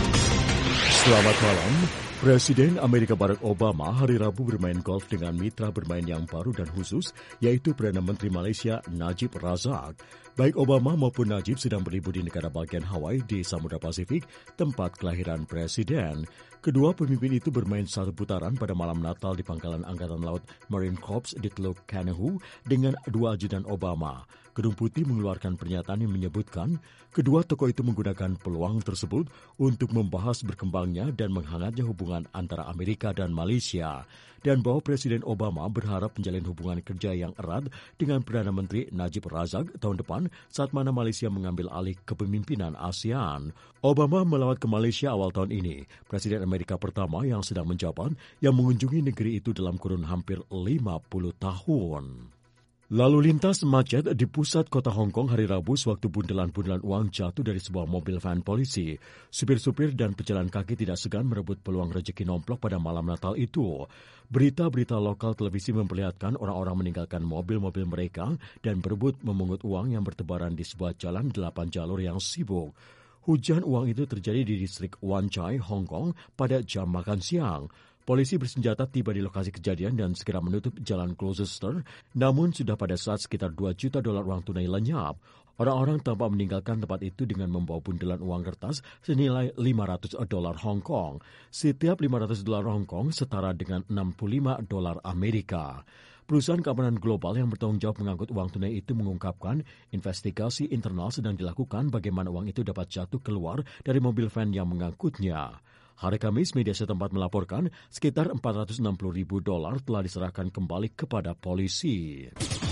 Selamat malam. Presiden Amerika Barack Obama hari Rabu bermain golf dengan mitra bermain yang baru dan khusus, yaitu Perdana Menteri Malaysia Najib Razak. Baik Obama maupun Najib sedang berlibur di negara bagian Hawaii di Samudra Pasifik, tempat kelahiran Presiden. Kedua pemimpin itu bermain satu putaran pada malam Natal di Pangkalan Angkatan Laut Marine Corps di Teluk Kanehu dengan dua ajudan Obama. Gedung Putih mengeluarkan pernyataan yang menyebutkan kedua tokoh itu menggunakan peluang tersebut untuk membahas berkembangnya dan menghangatnya hubungan antara Amerika dan Malaysia, dan bahwa Presiden Obama berharap menjalin hubungan kerja yang erat dengan Perdana Menteri Najib Razak tahun depan saat mana Malaysia mengambil alih kepemimpinan ASEAN. Obama melawat ke Malaysia awal tahun ini, Presiden Amerika pertama yang sedang menjabat yang mengunjungi negeri itu dalam kurun hampir 50 tahun. Lalu lintas macet di pusat kota Hong Kong hari Rabu sewaktu bundelan-bundelan uang jatuh dari sebuah mobil van polisi. Supir-supir dan pejalan kaki tidak segan merebut peluang rezeki nomplok pada malam Natal itu. Berita-berita lokal televisi memperlihatkan orang-orang meninggalkan mobil-mobil mereka dan berebut memungut uang yang bertebaran di sebuah jalan 8 jalur yang sibuk. Hujan uang itu terjadi di distrik Wan Chai, Hong Kong pada jam makan siang. Polisi bersenjata tiba di lokasi kejadian dan segera menutup jalan Gloucester, namun sudah pada saat sekitar $2 juta uang tunai lenyap. Orang-orang tampak meninggalkan tempat itu dengan membawa bundelan uang kertas senilai $500 Hong Kong. Setiap $500 Hong Kong setara dengan $65 Amerika. Perusahaan keamanan global yang bertanggung jawab mengangkut uang tunai itu mengungkapkan investigasi internal sedang dilakukan bagaimana uang itu dapat jatuh keluar dari mobil van yang mengangkutnya. Hari Kamis, media setempat melaporkan sekitar $460,000 telah diserahkan kembali kepada polisi.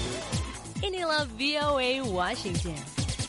Inilah VOA Washington.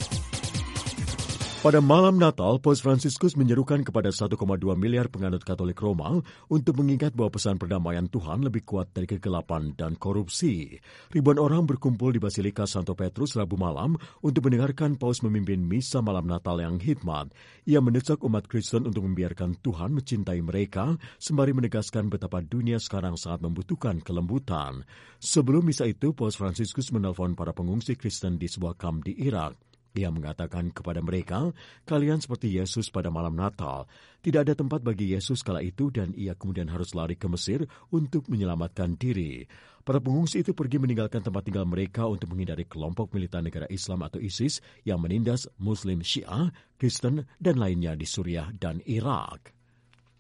Pada malam Natal, Paus Fransiskus menyerukan kepada 1,2 miliar penganut Katolik Roma untuk mengingat bahwa pesan perdamaian Tuhan lebih kuat dari kegelapan dan korupsi. Ribuan orang berkumpul di Basilika Santo Petrus Rabu malam untuk mendengarkan Paus memimpin misa malam Natal yang hikmat. Ia mendesak umat Kristen untuk membiarkan Tuhan mencintai mereka, sembari menegaskan betapa dunia sekarang sangat membutuhkan kelembutan. Sebelum misa itu, Paus Fransiskus menelpon para pengungsi Kristen di sebuah kamp di Irak. Ia mengatakan kepada mereka, kalian seperti Yesus pada malam Natal. Tidak ada tempat bagi Yesus kala itu dan ia kemudian harus lari ke Mesir untuk menyelamatkan diri. Para pengungsi itu pergi meninggalkan tempat tinggal mereka untuk menghindari kelompok militan negara Islam atau ISIS yang menindas Muslim Syiah, Kristen, dan lainnya di Suriah dan Irak.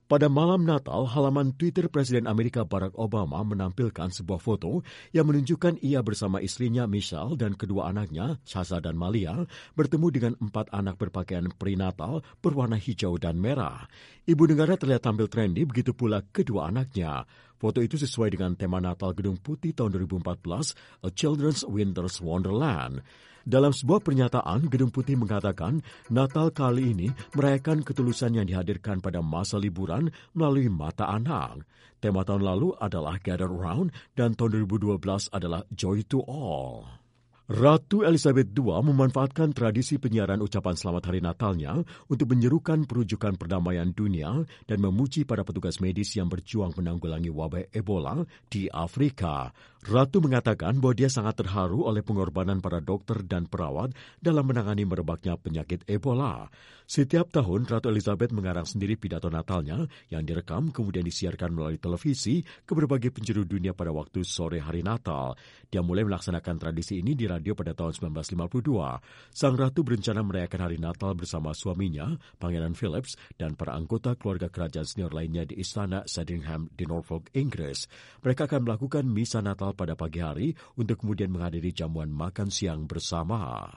Pada malam Natal, halaman Twitter Presiden Amerika Barack Obama menampilkan sebuah foto yang menunjukkan ia bersama istrinya Michelle dan kedua anaknya, Sasha dan Malia, bertemu dengan 4 anak berpakaian prenatal berwarna hijau dan merah. Ibu negara terlihat tampil trendy, begitu pula kedua anaknya. Foto itu sesuai dengan tema Natal Gedung Putih tahun 2014, A Children's Winter's Wonderland. Dalam sebuah pernyataan, Gedung Putih mengatakan Natal kali ini merayakan ketulusan yang dihadirkan pada masa liburan melalui mata anak. Tema tahun lalu adalah Gather Round dan tahun 2012 adalah Joy to All. Ratu Elizabeth II memanfaatkan tradisi penyiaran ucapan selamat hari Natalnya untuk menyerukan perujukan perdamaian dunia dan memuji para petugas medis yang berjuang menanggulangi wabah Ebola di Afrika. Ratu mengatakan bahwa dia sangat terharu oleh pengorbanan para dokter dan perawat dalam menangani merebaknya penyakit Ebola. Setiap tahun, Ratu Elizabeth mengarang sendiri pidato Natalnya yang direkam kemudian disiarkan melalui televisi ke berbagai penjuru dunia pada waktu sore hari Natal. Dia mulai melaksanakan tradisi ini di radio pada tahun 1952. Sang Ratu berencana merayakan hari Natal bersama suaminya, Pangeran Philips, dan para anggota keluarga kerajaan senior lainnya di Istana Sandringham di Norfolk, Inggris. Mereka akan melakukan misa Natal pada pagi hari untuk kemudian menghadiri jamuan makan siang bersama.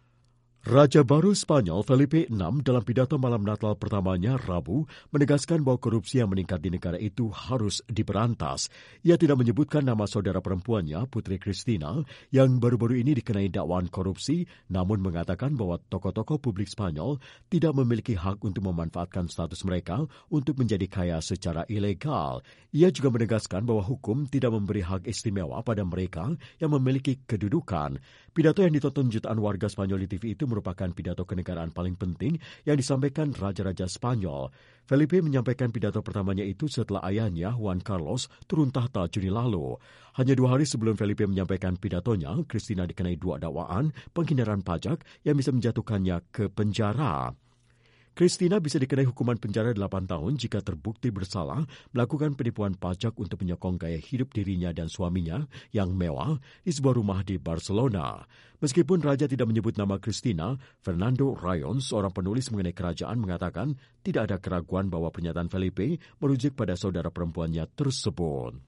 Raja baru Spanyol Felipe VI dalam pidato malam Natal pertamanya Rabu menegaskan bahwa korupsi yang meningkat di negara itu harus diberantas. Ia tidak menyebutkan nama saudara perempuannya, Putri Cristina, yang baru-baru ini dikenai dakwaan korupsi, namun mengatakan bahwa tokoh-tokoh publik Spanyol tidak memiliki hak untuk memanfaatkan status mereka untuk menjadi kaya secara ilegal. Ia juga menegaskan bahwa hukum tidak memberi hak istimewa pada mereka yang memiliki kedudukan. Pidato yang ditonton jutaan warga Spanyol di TV itu merupakan pidato kenegaraan paling penting yang disampaikan Raja-Raja Spanyol. Felipe menyampaikan pidato pertamanya itu setelah ayahnya, Juan Carlos, turun tahta Juni lalu. Hanya 2 hari sebelum Felipe menyampaikan pidatonya, Cristina dikenai 2 dakwaan penghindaran pajak yang bisa menjatuhkannya ke penjara. Cristina bisa dikenai hukuman penjara 8 tahun jika terbukti bersalah melakukan penipuan pajak untuk menyokong gaya hidup dirinya dan suaminya yang mewah di sebuah rumah di Barcelona. Meskipun Raja tidak menyebut nama Cristina, Fernando Rayon, seorang penulis mengenai kerajaan, mengatakan tidak ada keraguan bahwa pernyataan Felipe merujuk pada saudara perempuannya tersebut.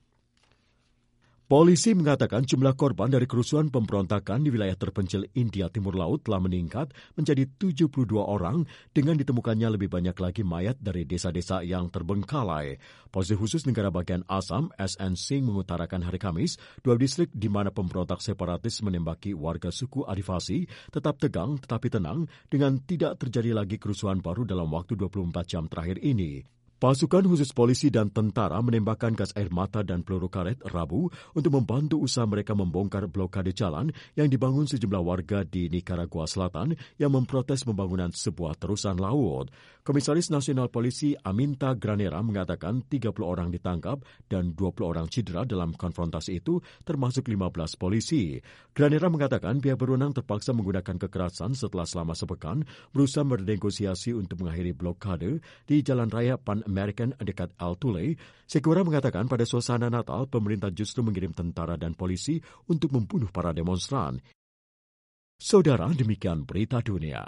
Polisi mengatakan jumlah korban dari kerusuhan pemberontakan di wilayah terpencil India Timur Laut telah meningkat menjadi 72 orang dengan ditemukannya lebih banyak lagi mayat dari desa-desa yang terbengkalai. Polisi khusus negara bagian Assam, SNC, mengutarakan hari Kamis 2 distrik di mana pemberontak separatis menembaki warga suku Adivasi tetap tegang tetapi tenang dengan tidak terjadi lagi kerusuhan baru dalam waktu 24 jam terakhir ini. Pasukan khusus polisi dan tentara menembakkan gas air mata dan peluru karet Rabu untuk membantu usaha mereka membongkar blokade jalan yang dibangun sejumlah warga di Nicaragua Selatan yang memprotes pembangunan sebuah terusan laut. Komisaris Nasional Polisi Aminta Granera mengatakan 30 orang ditangkap dan 20 orang cedera dalam konfrontasi itu, termasuk 15 polisi. Granera mengatakan pihak berwenang terpaksa menggunakan kekerasan setelah selama sepekan berusaha bernegosiasi untuk mengakhiri blokade di Jalan Raya Pan American dekat Altuve. Sekura mengatakan pada suasana Natal, pemerintah justru mengirim tentara dan polisi untuk membunuh para demonstran. Saudara, demikian berita dunia.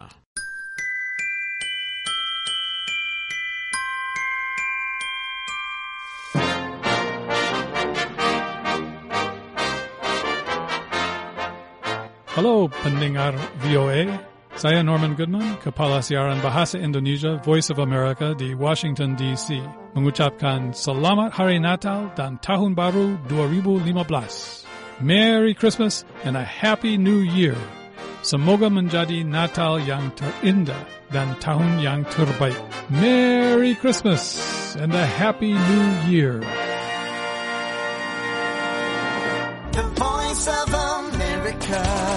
Halo pendengar VOA. Saya Norman Goodman, Kepala Siaran Bahasa Indonesia Voice of America di Washington, D.C. mengucapkan Selamat Hari Natal dan Tahun Baru 2015. Merry Christmas and a Happy New Year. Semoga menjadi Natal yang terindah dan tahun yang terbaik. Merry Christmas and a Happy New Year. The Voice of America.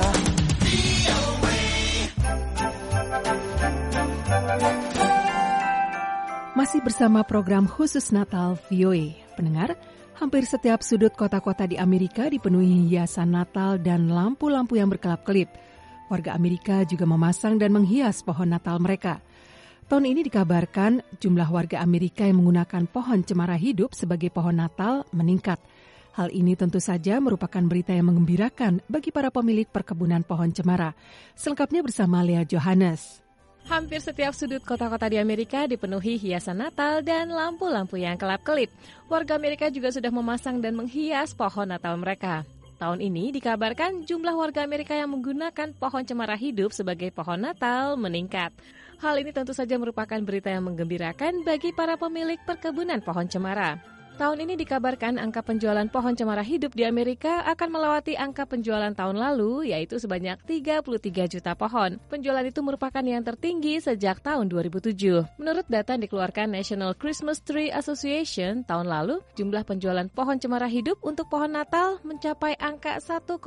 Masih bersama program khusus Natal VOA. Pendengar, hampir setiap sudut kota-kota di Amerika dipenuhi hiasan Natal dan lampu-lampu yang berkelap-kelip. Warga Amerika juga memasang dan menghias pohon Natal mereka. Tahun ini dikabarkan jumlah warga Amerika yang menggunakan pohon cemara hidup sebagai pohon Natal meningkat. Hal ini tentu saja merupakan berita yang menggembirakan bagi para pemilik perkebunan pohon cemara. Selengkapnya bersama Lea Johannes. Hampir setiap sudut kota-kota di Amerika dipenuhi hiasan Natal dan lampu-lampu yang kelap-kelip. Warga Amerika juga sudah memasang dan menghias pohon Natal mereka. Tahun ini dikabarkan jumlah warga Amerika yang menggunakan pohon cemara hidup sebagai pohon Natal meningkat. Hal ini tentu saja merupakan berita yang menggembirakan bagi para pemilik perkebunan pohon cemara. Tahun ini dikabarkan angka penjualan pohon cemara hidup di Amerika akan melewati angka penjualan tahun lalu, yaitu sebanyak 33 juta pohon. Penjualan itu merupakan yang tertinggi sejak tahun 2007. Menurut data yang dikeluarkan National Christmas Tree Association, tahun lalu jumlah penjualan pohon cemara hidup untuk pohon Natal mencapai angka 1,16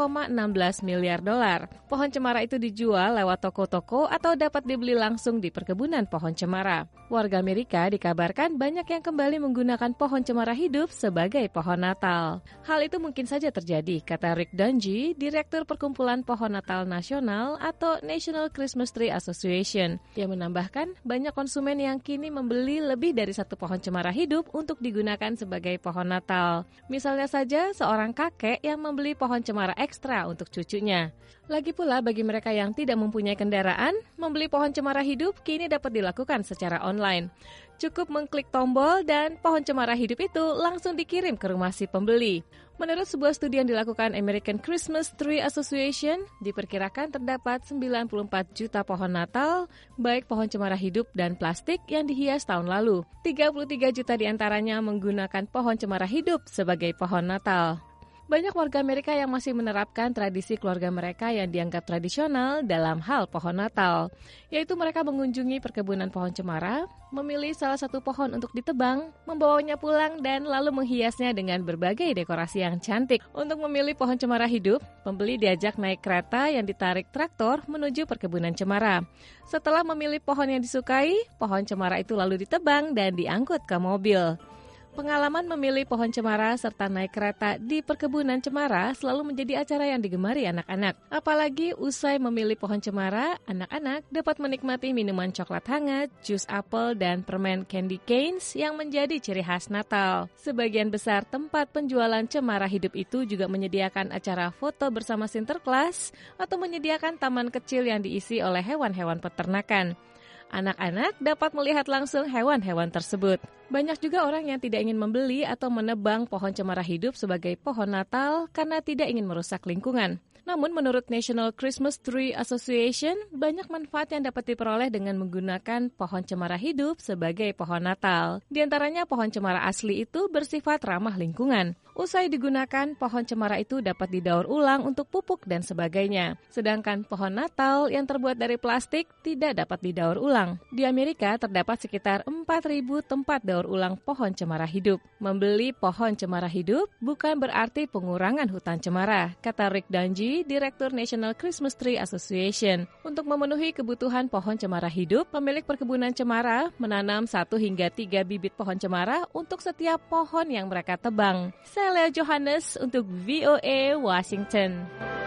miliar dolar. Pohon cemara itu dijual lewat toko-toko atau dapat dibeli langsung di perkebunan pohon cemara. Warga Amerika dikabarkan banyak yang kembali menggunakan pohon cemara hidup sebagai pohon Natal. Hal itu mungkin saja terjadi, kata Rick Dungy, Direktur Perkumpulan Pohon Natal Nasional atau National Christmas Tree Association. Dia menambahkan banyak konsumen yang kini membeli lebih dari satu pohon cemara hidup untuk digunakan sebagai pohon Natal. Misalnya saja seorang kakek yang membeli pohon cemara ekstra untuk cucunya. Lagi pula bagi mereka yang tidak mempunyai kendaraan, membeli pohon cemara hidup kini dapat dilakukan secara online. Cukup mengklik tombol dan pohon cemara hidup itu langsung dikirim ke rumah si pembeli. Menurut sebuah studi yang dilakukan American Christmas Tree Association, diperkirakan terdapat 94 juta pohon Natal, baik pohon cemara hidup dan plastik yang dihias tahun lalu. 33 juta diantaranya menggunakan pohon cemara hidup sebagai pohon Natal. Banyak warga Amerika yang masih menerapkan tradisi keluarga mereka yang dianggap tradisional dalam hal pohon Natal, yaitu mereka mengunjungi perkebunan pohon cemara, memilih salah satu pohon untuk ditebang, membawanya pulang, dan lalu menghiasnya dengan berbagai dekorasi yang cantik. Untuk memilih pohon cemara hidup, pembeli diajak naik kereta yang ditarik traktor menuju perkebunan cemara. Setelah memilih pohon yang disukai, pohon cemara itu lalu ditebang dan diangkut ke mobil. Pengalaman memilih pohon cemara serta naik kereta di perkebunan cemara selalu menjadi acara yang digemari anak-anak. Apalagi usai memilih pohon cemara, anak-anak dapat menikmati minuman coklat hangat, jus apel, dan permen candy canes yang menjadi ciri khas Natal. Sebagian besar tempat penjualan cemara hidup itu juga menyediakan acara foto bersama Sinterklas atau menyediakan taman kecil yang diisi oleh hewan-hewan peternakan. Anak-anak dapat melihat langsung hewan-hewan tersebut. Banyak juga orang yang tidak ingin membeli atau menebang pohon cemara hidup sebagai pohon Natal karena tidak ingin merusak lingkungan. Namun menurut National Christmas Tree Association, banyak manfaat yang dapat diperoleh dengan menggunakan pohon cemara hidup sebagai pohon Natal. Di antaranya pohon cemara asli itu bersifat ramah lingkungan. Usai digunakan, pohon cemara itu dapat didaur ulang untuk pupuk dan sebagainya. Sedangkan pohon Natal yang terbuat dari plastik tidak dapat didaur ulang. Di Amerika terdapat sekitar 4.000 tempat daur ulang pohon cemara hidup. Membeli pohon cemara hidup bukan berarti pengurangan hutan cemara, kata Rick Dungy, Direktur National Christmas Tree Association. Untuk memenuhi kebutuhan pohon cemara hidup, pemilik perkebunan cemara menanam 1 hingga 3 bibit pohon cemara untuk setiap pohon yang mereka tebang. Saya Lea Johannes untuk VOA Washington.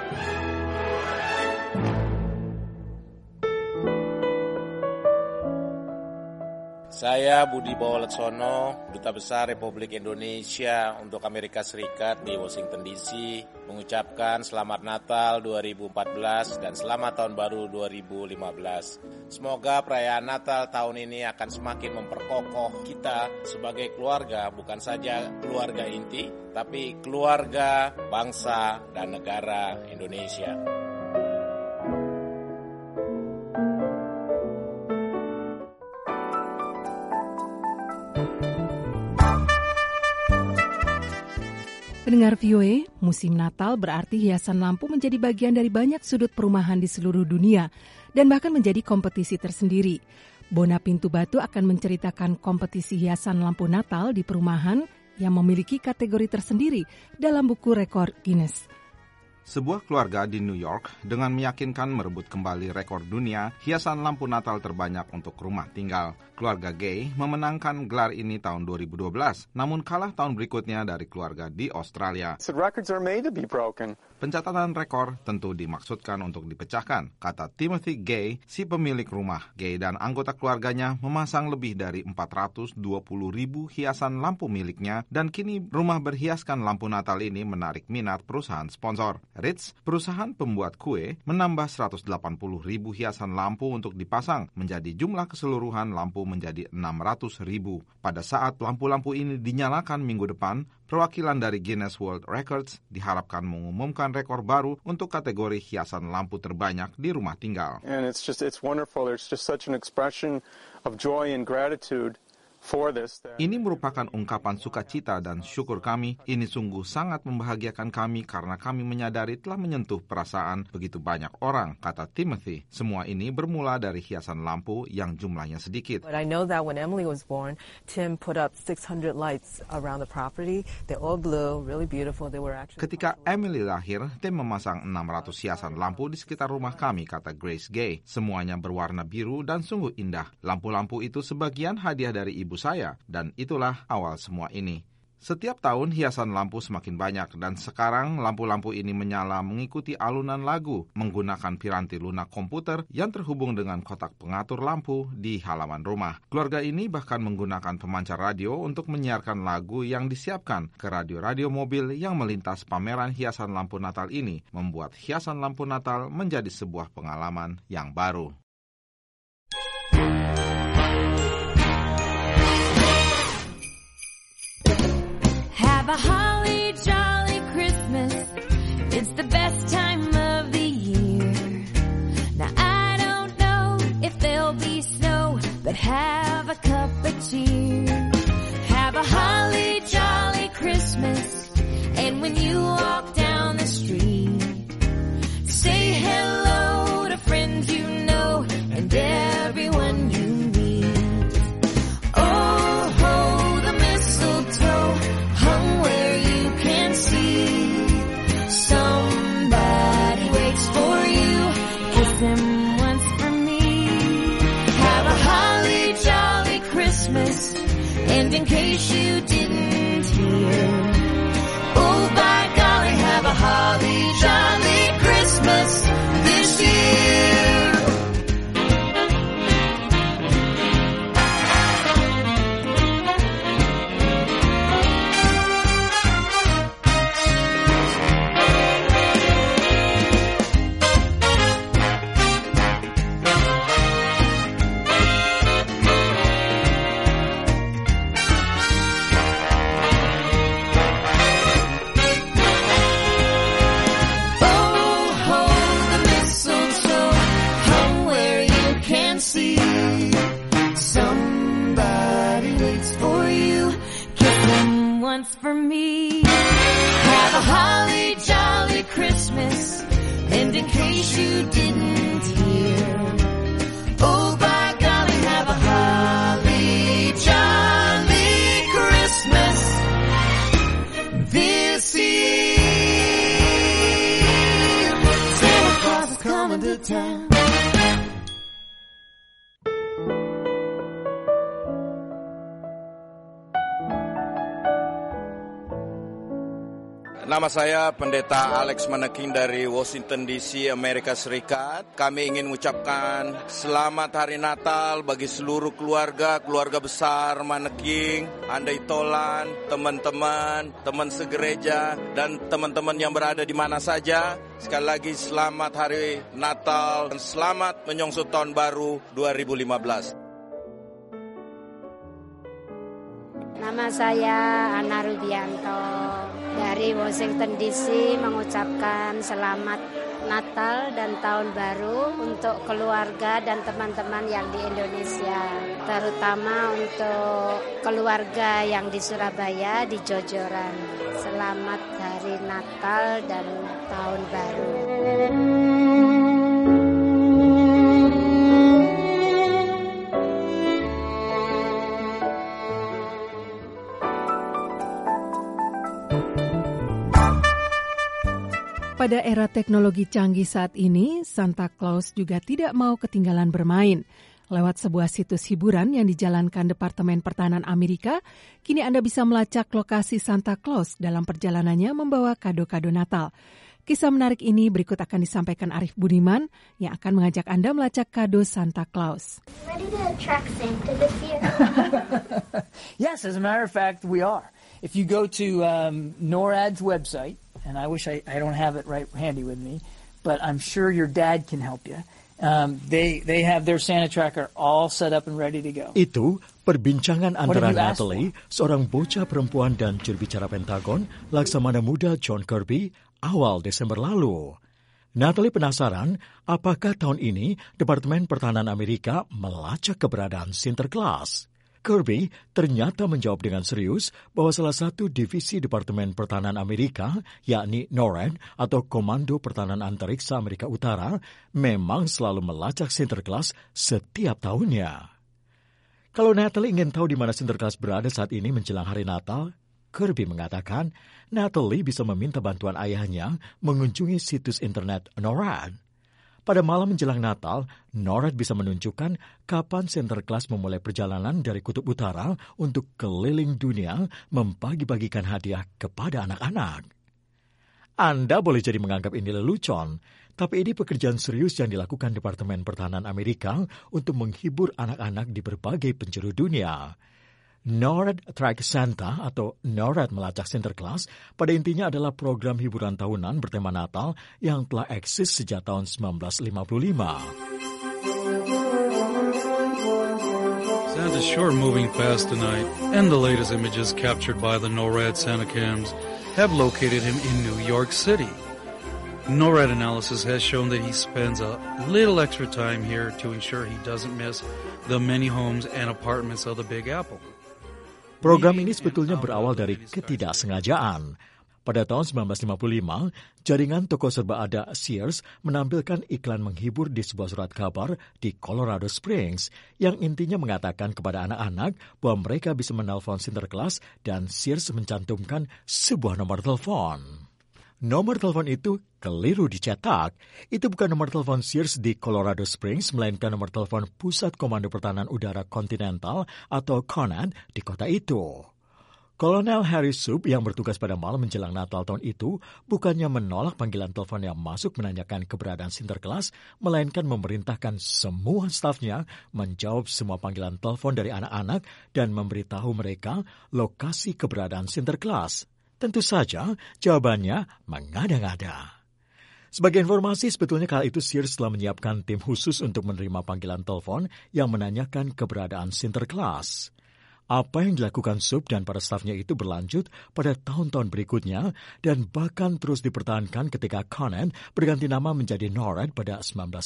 Saya Budi Bawaletsono, Duta Besar Republik Indonesia untuk Amerika Serikat di Washington DC, mengucapkan Selamat Natal 2014 dan Selamat Tahun Baru 2015. Semoga perayaan Natal tahun ini akan semakin memperkokoh kita sebagai keluarga, bukan saja keluarga inti, tapi keluarga, bangsa, dan negara Indonesia. Pendengar VOA, musim Natal berarti hiasan lampu menjadi bagian dari banyak sudut perumahan di seluruh dunia dan bahkan menjadi kompetisi tersendiri. Bona Pintu Batu akan menceritakan kompetisi hiasan lampu Natal di perumahan yang memiliki kategori tersendiri dalam buku rekor Guinness. Sebuah keluarga di New York dengan meyakinkan merebut kembali rekor dunia hiasan lampu Natal terbanyak untuk rumah tinggal. Keluarga Gay memenangkan gelar ini tahun 2012, namun kalah tahun berikutnya dari keluarga di Australia. Pencatatan rekor tentu dimaksudkan untuk dipecahkan, kata Timothy Gay, si pemilik rumah. Gay dan anggota keluarganya memasang lebih dari 420.000 hiasan lampu miliknya dan kini rumah berhiaskan lampu Natal ini menarik minat perusahaan sponsor. Ritz, perusahaan pembuat kue, menambah 180.000 hiasan lampu untuk dipasang, menjadi jumlah keseluruhan lampu menjadi 600.000. Pada saat lampu-lampu ini dinyalakan minggu depan, perwakilan dari Guinness World Records diharapkan mengumumkan rekor baru untuk kategori hiasan lampu terbanyak di rumah tinggal. And it's wonderful. There's just such an expression of joy and gratitude for this. Ini merupakan ungkapan sukacita dan syukur kami. Ini sungguh sangat membahagiakan kami karena kami menyadari telah menyentuh perasaan begitu banyak orang, kata Timothy. Semua ini bermula dari hiasan lampu yang jumlahnya sedikit. But I know that when Emily was born, Tim put up 600 lights around the property. They're all blue, really beautiful. They were actually... Ketika Emily lahir, Tim memasang 600 hiasan lampu di sekitar rumah kami, kata Grace Gay. Semuanya berwarna biru dan sungguh indah. Lampu-lampu itu sebagian hadiah dari ibu saya, dan itulah awal semua ini. Setiap tahun hiasan lampu semakin banyak, dan sekarang lampu-lampu ini menyala mengikuti alunan lagu menggunakan piranti lunak komputer yang terhubung dengan kotak pengatur lampu di halaman rumah. Keluarga ini bahkan menggunakan pemancar radio untuk menyiarkan lagu yang disiapkan ke radio-radio mobil yang melintas pameran hiasan lampu Natal ini, membuat hiasan lampu Natal menjadi sebuah pengalaman yang baru. Have a holly jolly Christmas. It's the best time of the year. Now I don't know if there'll be snow, but have a cup of cheer. Have a holly jolly Christmas. And when you walk down the street, say hello to friends you know and everyone you meet. Oh, ho, the mistletoe hung where you can see. Somebody waits for you. Kiss him once for me. Have a holly jolly Christmas. And in case you didn't hear, oh by golly, have a holly jolly Christmas this year. For me, have a holly jolly Christmas. And in case you didn't hear, oh by golly, have a holly jolly Christmas this year. Santa Claus is coming to town. Nama saya Pendeta Alex Maneking dari Washington DC, Amerika Serikat. Kami ingin mengucapkan selamat Hari Natal bagi seluruh keluarga besar Maneking, Andai Tolan, teman-teman, teman segereja, dan teman-teman yang berada di mana saja. Sekali lagi selamat Hari Natal dan selamat menyongsong Tahun Baru 2015. Nama saya Ana Rubianto dari Washington DC, mengucapkan selamat Natal dan Tahun Baru untuk keluarga dan teman-teman yang di Indonesia, terutama untuk keluarga yang di Surabaya, di Jojoran. Selamat Hari Natal dan Tahun Baru. Pada era teknologi canggih saat ini, Santa Claus juga tidak mau ketinggalan bermain. Lewat sebuah situs hiburan yang dijalankan Departemen Pertahanan Amerika, kini Anda bisa melacak lokasi Santa Claus dalam perjalanannya membawa kado-kado Natal. Kisah menarik ini berikut akan disampaikan Arif Budiman yang akan mengajak Anda melacak kado Santa Claus. Ready to attract Santa this year? Yes, as a matter of fact, we are. If you go to NORAD's website, and I wish I don't have it right handy with me, but I'm sure your dad can help you. They have their Santa tracker all set up and ready to go. Itu perbincangan antara Natalie, seorang bocah perempuan dan juru bicara Pentagon, Laksamana Muda John Kirby, awal Desember lalu. Natalie penasaran apakah tahun ini Departemen Pertahanan Amerika melacak keberadaan Sinterklas. Kirby ternyata menjawab dengan serius bahwa salah satu divisi Departemen Pertahanan Amerika, yakni NORAD atau Komando Pertahanan Antariksa Amerika Utara, memang selalu melacak Sinterklas setiap tahunnya. Kalau Natalie ingin tahu di mana Sinterklas berada saat ini menjelang hari Natal, Kirby mengatakan Natalie bisa meminta bantuan ayahnya mengunjungi situs internet NORAD. Pada malam menjelang Natal, NORAD bisa menunjukkan kapan Sinterklas memulai perjalanan dari Kutub Utara untuk keliling dunia membagi-bagikan hadiah kepada anak-anak. Anda boleh jadi menganggap ini lelucon, tapi ini pekerjaan serius yang dilakukan Departemen Pertahanan Amerika untuk menghibur anak-anak di berbagai penjuru dunia. NORAD Track Santa atau NORAD Melacak Sinterklas pada intinya adalah program hiburan tahunan bertema Natal yang telah eksis sejak tahun 1955. Santa's sure moving fast tonight, and the latest images captured by the NORAD Santa cams have located him in New York City. NORAD analysis has shown that he spends a little extra time here to ensure he doesn't miss the many homes and apartments of the Big Apple. Program ini sebetulnya berawal dari ketidaksengajaan. Pada tahun 1955, jaringan toko serba ada Sears menampilkan iklan menghibur di sebuah surat kabar di Colorado Springs yang intinya mengatakan kepada anak-anak bahwa mereka bisa menelpon Sinterklas dan Sears mencantumkan sebuah nomor telepon. Nomor telepon itu keliru dicetak. Itu bukan nomor telepon Sears di Colorado Springs, melainkan nomor telepon Pusat Komando Pertahanan Udara Continental atau CONAD di kota itu. Kolonel Harry Soup yang bertugas pada malam menjelang Natal tahun itu bukannya menolak panggilan telepon yang masuk menanyakan keberadaan Sinterklas, melainkan memerintahkan semua stafnya menjawab semua panggilan telepon dari anak-anak dan memberitahu mereka lokasi keberadaan Sinterklas. Tentu saja, jawabannya mengada-ngada. Sebagai informasi, sebetulnya kala itu Sears telah menyiapkan tim khusus untuk menerima panggilan telepon yang menanyakan keberadaan Sinterklas. Apa yang dilakukan Soup dan para stafnya itu berlanjut pada tahun-tahun berikutnya dan bahkan terus dipertahankan ketika CONAD berganti nama menjadi NORAD pada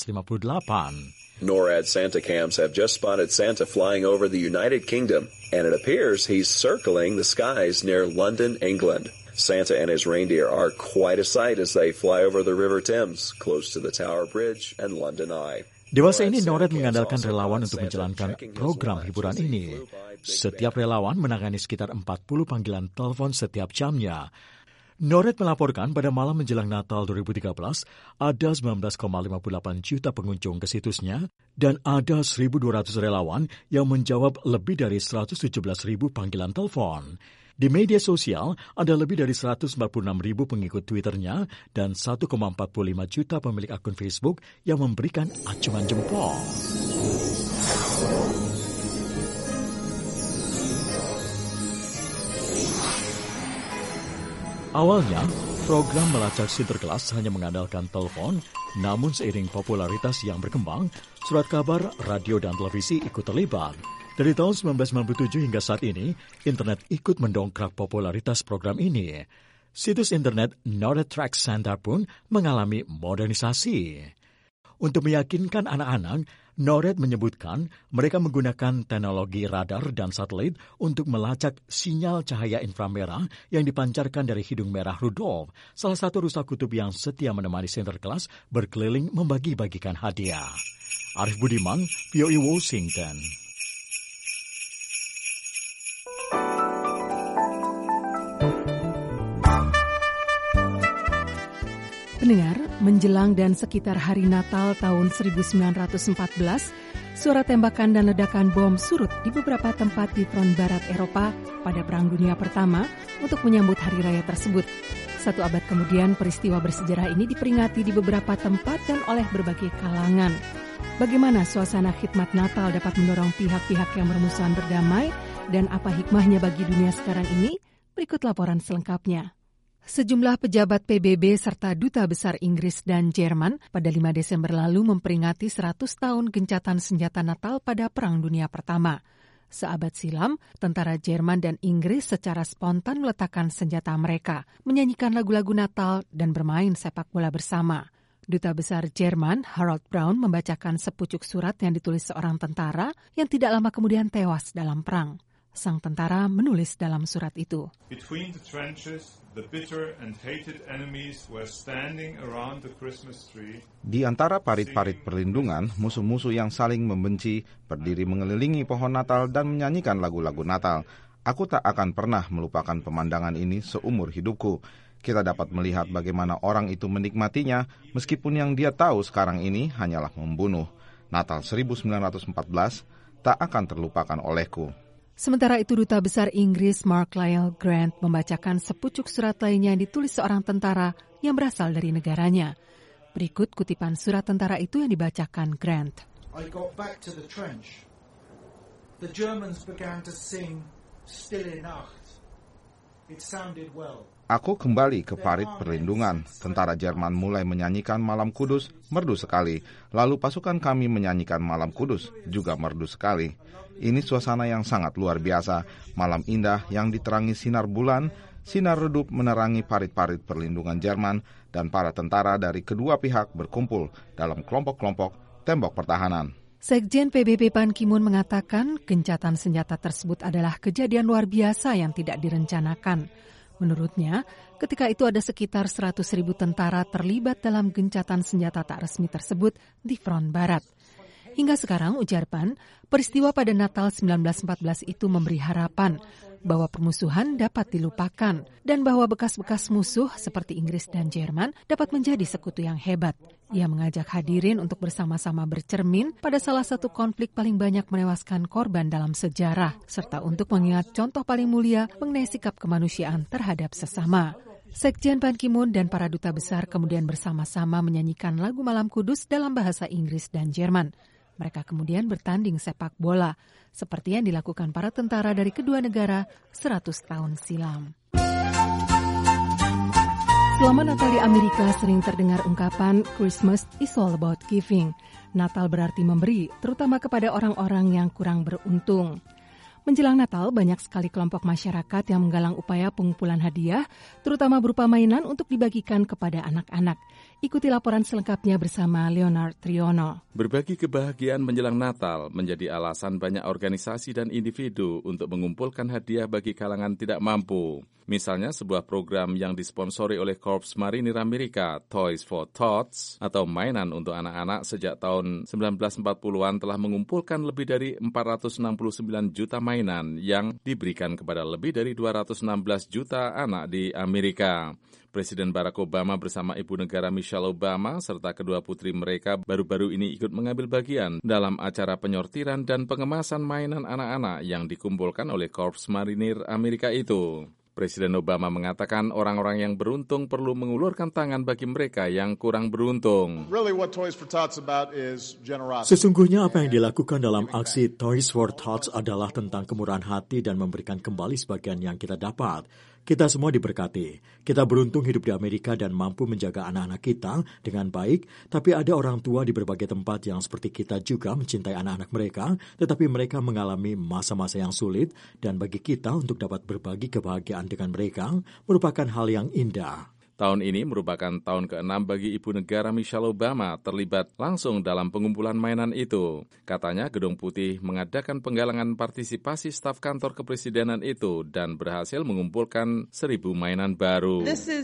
1958. NORAD Santa cams have just spotted Santa flying over the United Kingdom, and it appears he's circling the skies near London, England. Santa and his reindeer are quite a sight as they fly over the River Thames, close to the Tower Bridge and London Eye. Dewasa ini NORAD mengandalkan relawan untuk menjalankan program hiburan ini. Setiap relawan menangani sekitar 40 panggilan telepon setiap jamnya. NORAD melaporkan pada malam menjelang Natal 2013, ada 19,58 juta pengunjung ke situsnya dan ada 1.200 relawan yang menjawab lebih dari 117.000 panggilan telepon. Di media sosial, ada lebih dari 146.000 pengikut Twitternya dan 1,45 juta pemilik akun Facebook yang memberikan acungan jempol. Awalnya, program melacak Sinterklas hanya mengandalkan telepon, namun seiring popularitas yang berkembang, surat kabar, radio, dan televisi ikut terlibat. Dari tahun 1997 hingga saat ini, internet ikut mendongkrak popularitas program ini. Situs internet NORAD Track Santa pun mengalami modernisasi. Untuk meyakinkan anak-anak, NORAD menyebutkan mereka menggunakan teknologi radar dan satelit untuk melacak sinyal cahaya inframerah yang dipancarkan dari hidung merah Rudolph, salah satu rusa kutub yang setia menemani Sinterklas berkeliling membagi-bagikan hadiah. Arif Budiman, VOA Washington. Pendengar, menjelang dan sekitar hari Natal tahun 1914, suara tembakan dan ledakan bom surut di beberapa tempat di front barat Eropa pada Perang Dunia Pertama untuk menyambut hari raya tersebut. 1 abad kemudian, peristiwa bersejarah ini diperingati di beberapa tempat dan oleh berbagai kalangan. Bagaimana suasana khidmat Natal dapat mendorong pihak-pihak yang bermusuhan berdamai dan apa hikmahnya bagi dunia sekarang ini? Berikut laporan selengkapnya. Sejumlah pejabat PBB serta duta besar Inggris dan Jerman pada 5 Desember lalu memperingati 100 tahun gencatan senjata Natal pada Perang Dunia Pertama. Seabad silam, tentara Jerman dan Inggris secara spontan meletakkan senjata mereka, menyanyikan lagu-lagu Natal dan bermain sepak bola bersama. Duta besar Jerman, Harold Brown, membacakan sepucuk surat yang ditulis seorang tentara yang tidak lama kemudian tewas dalam perang. Sang tentara menulis dalam surat itu. Between the trenches, the bitter and hated enemies were standing around the Christmas tree. Di antara parit-parit perlindungan, musuh-musuh yang saling membenci berdiri mengelilingi pohon Natal dan menyanyikan lagu-lagu Natal. Aku tak akan pernah melupakan pemandangan ini seumur hidupku. Kita dapat melihat bagaimana orang itu menikmatinya, meskipun yang dia tahu sekarang ini hanyalah membunuh. Natal 1914 tak akan terlupakan olehku. Sementara itu, Duta Besar Inggris Mark Lyle Grant membacakan sepucuk surat lainnya yang ditulis seorang tentara yang berasal dari negaranya. Berikut kutipan surat tentara itu yang dibacakan Grant. I got back to the trench. The Germans began to sing Stille Nacht. It sounded well. Aku kembali ke parit perlindungan. Tentara Jerman mulai menyanyikan Malam Kudus, merdu sekali. Lalu pasukan kami menyanyikan Malam Kudus, juga merdu sekali. Ini suasana yang sangat luar biasa. Malam indah yang diterangi sinar bulan, sinar redup menerangi parit-parit perlindungan Jerman, dan para tentara dari kedua pihak berkumpul dalam kelompok-kelompok tembok pertahanan. Sekjen PBB Ban Ki-moon mengatakan gencatan senjata tersebut adalah kejadian luar biasa yang tidak direncanakan. Menurutnya, ketika itu ada sekitar 100.000 tentara terlibat dalam gencatan senjata tak resmi tersebut di front barat. Hingga sekarang, ujar Ban, peristiwa pada Natal 1914 itu memberi harapan bahwa permusuhan dapat dilupakan dan bahwa bekas-bekas musuh seperti Inggris dan Jerman dapat menjadi sekutu yang hebat. Ia mengajak hadirin untuk bersama-sama bercermin pada salah satu konflik paling banyak menewaskan korban dalam sejarah, serta untuk mengingat contoh paling mulia mengenai sikap kemanusiaan terhadap sesama. Sekjen Ban Ki-moon dan para duta besar kemudian bersama-sama menyanyikan lagu Malam Kudus dalam bahasa Inggris dan Jerman. Mereka kemudian bertanding sepak bola, seperti yang dilakukan para tentara dari kedua negara 100 tahun silam. Selama Natal di Amerika sering terdengar ungkapan Christmas is all about giving. Natal berarti memberi, terutama kepada orang-orang yang kurang beruntung. Menjelang Natal, banyak sekali kelompok masyarakat yang menggalang upaya pengumpulan hadiah, terutama berupa mainan untuk dibagikan kepada anak-anak. Ikuti laporan selengkapnya bersama Leonard Triono. Berbagi kebahagiaan menjelang Natal menjadi alasan banyak organisasi dan individu untuk mengumpulkan hadiah bagi kalangan tidak mampu. Misalnya sebuah program yang disponsori oleh Korps Marinir Amerika, Toys for Tots, atau mainan untuk anak-anak sejak tahun 1940-an telah mengumpulkan lebih dari 469 juta mainan yang diberikan kepada lebih dari 216 juta anak di Amerika. Presiden Barack Obama bersama Ibu Negara Michelle Obama serta kedua putri mereka baru-baru ini ikut mengambil bagian dalam acara penyortiran dan pengemasan mainan anak-anak yang dikumpulkan oleh Korps Marinir Amerika itu. Presiden Obama mengatakan orang-orang yang beruntung perlu mengulurkan tangan bagi mereka yang kurang beruntung. Sesungguhnya apa yang dilakukan dalam aksi Toys for Tots adalah tentang kemurahan hati dan memberikan kembali sebagian yang kita dapat. Kita semua diberkati. Kita beruntung hidup di Amerika dan mampu menjaga anak-anak kita dengan baik, tapi ada orang tua di berbagai tempat yang seperti kita juga mencintai anak-anak mereka, tetapi mereka mengalami masa-masa yang sulit, dan bagi kita untuk dapat berbagi kebahagiaan dengan mereka merupakan hal yang indah. Tahun ini merupakan tahun ke-6 bagi Ibu Negara Michelle Obama terlibat langsung dalam pengumpulan mainan itu. Katanya Gedung Putih mengadakan penggalangan partisipasi staf kantor kepresidenan itu dan berhasil mengumpulkan 1.000 mainan baru.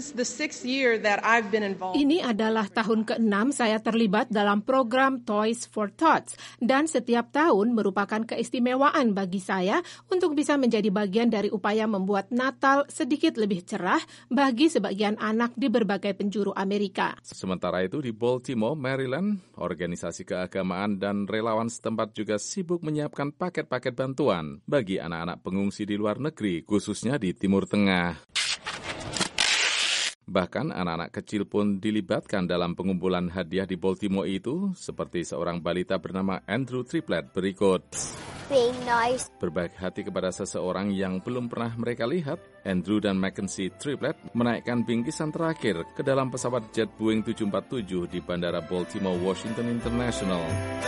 Ini adalah tahun ke-6 saya terlibat dalam program Toys for Tots dan setiap tahun merupakan keistimewaan bagi saya untuk bisa menjadi bagian dari upaya membuat Natal sedikit lebih cerah bagi sebagian anak di berbagai penjuru Amerika. Sementara itu di Baltimore, Maryland, organisasi keagamaan dan relawan setempat juga sibuk menyiapkan paket-paket bantuan bagi anak-anak pengungsi di luar negeri, khususnya di Timur Tengah. Bahkan anak-anak kecil pun dilibatkan dalam pengumpulan hadiah di Baltimore itu, seperti seorang balita bernama Andrew Triplett berikut. being nice. Berbaik hati kepada seseorang yang belum pernah mereka lihat, Andrew dan Mackenzie Triplett menaikkan bingkisan terakhir ke dalam pesawat jet Boeing 747 di Bandara Baltimore Washington International.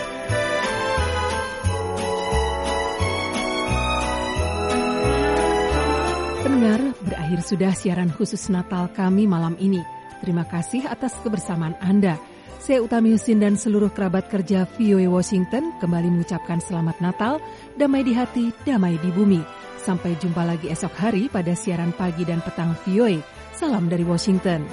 Pendengar, berakhir sudah siaran khusus Natal kami malam ini. Terima kasih atas kebersamaan Anda. Saya Utami Husin dan seluruh kerabat kerja VOA Washington kembali mengucapkan selamat Natal, damai di hati, damai di bumi. Sampai jumpa lagi esok hari pada siaran pagi dan petang VOA. Salam dari Washington.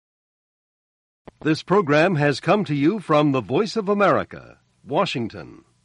This program has come to you from the Voice of America, Washington.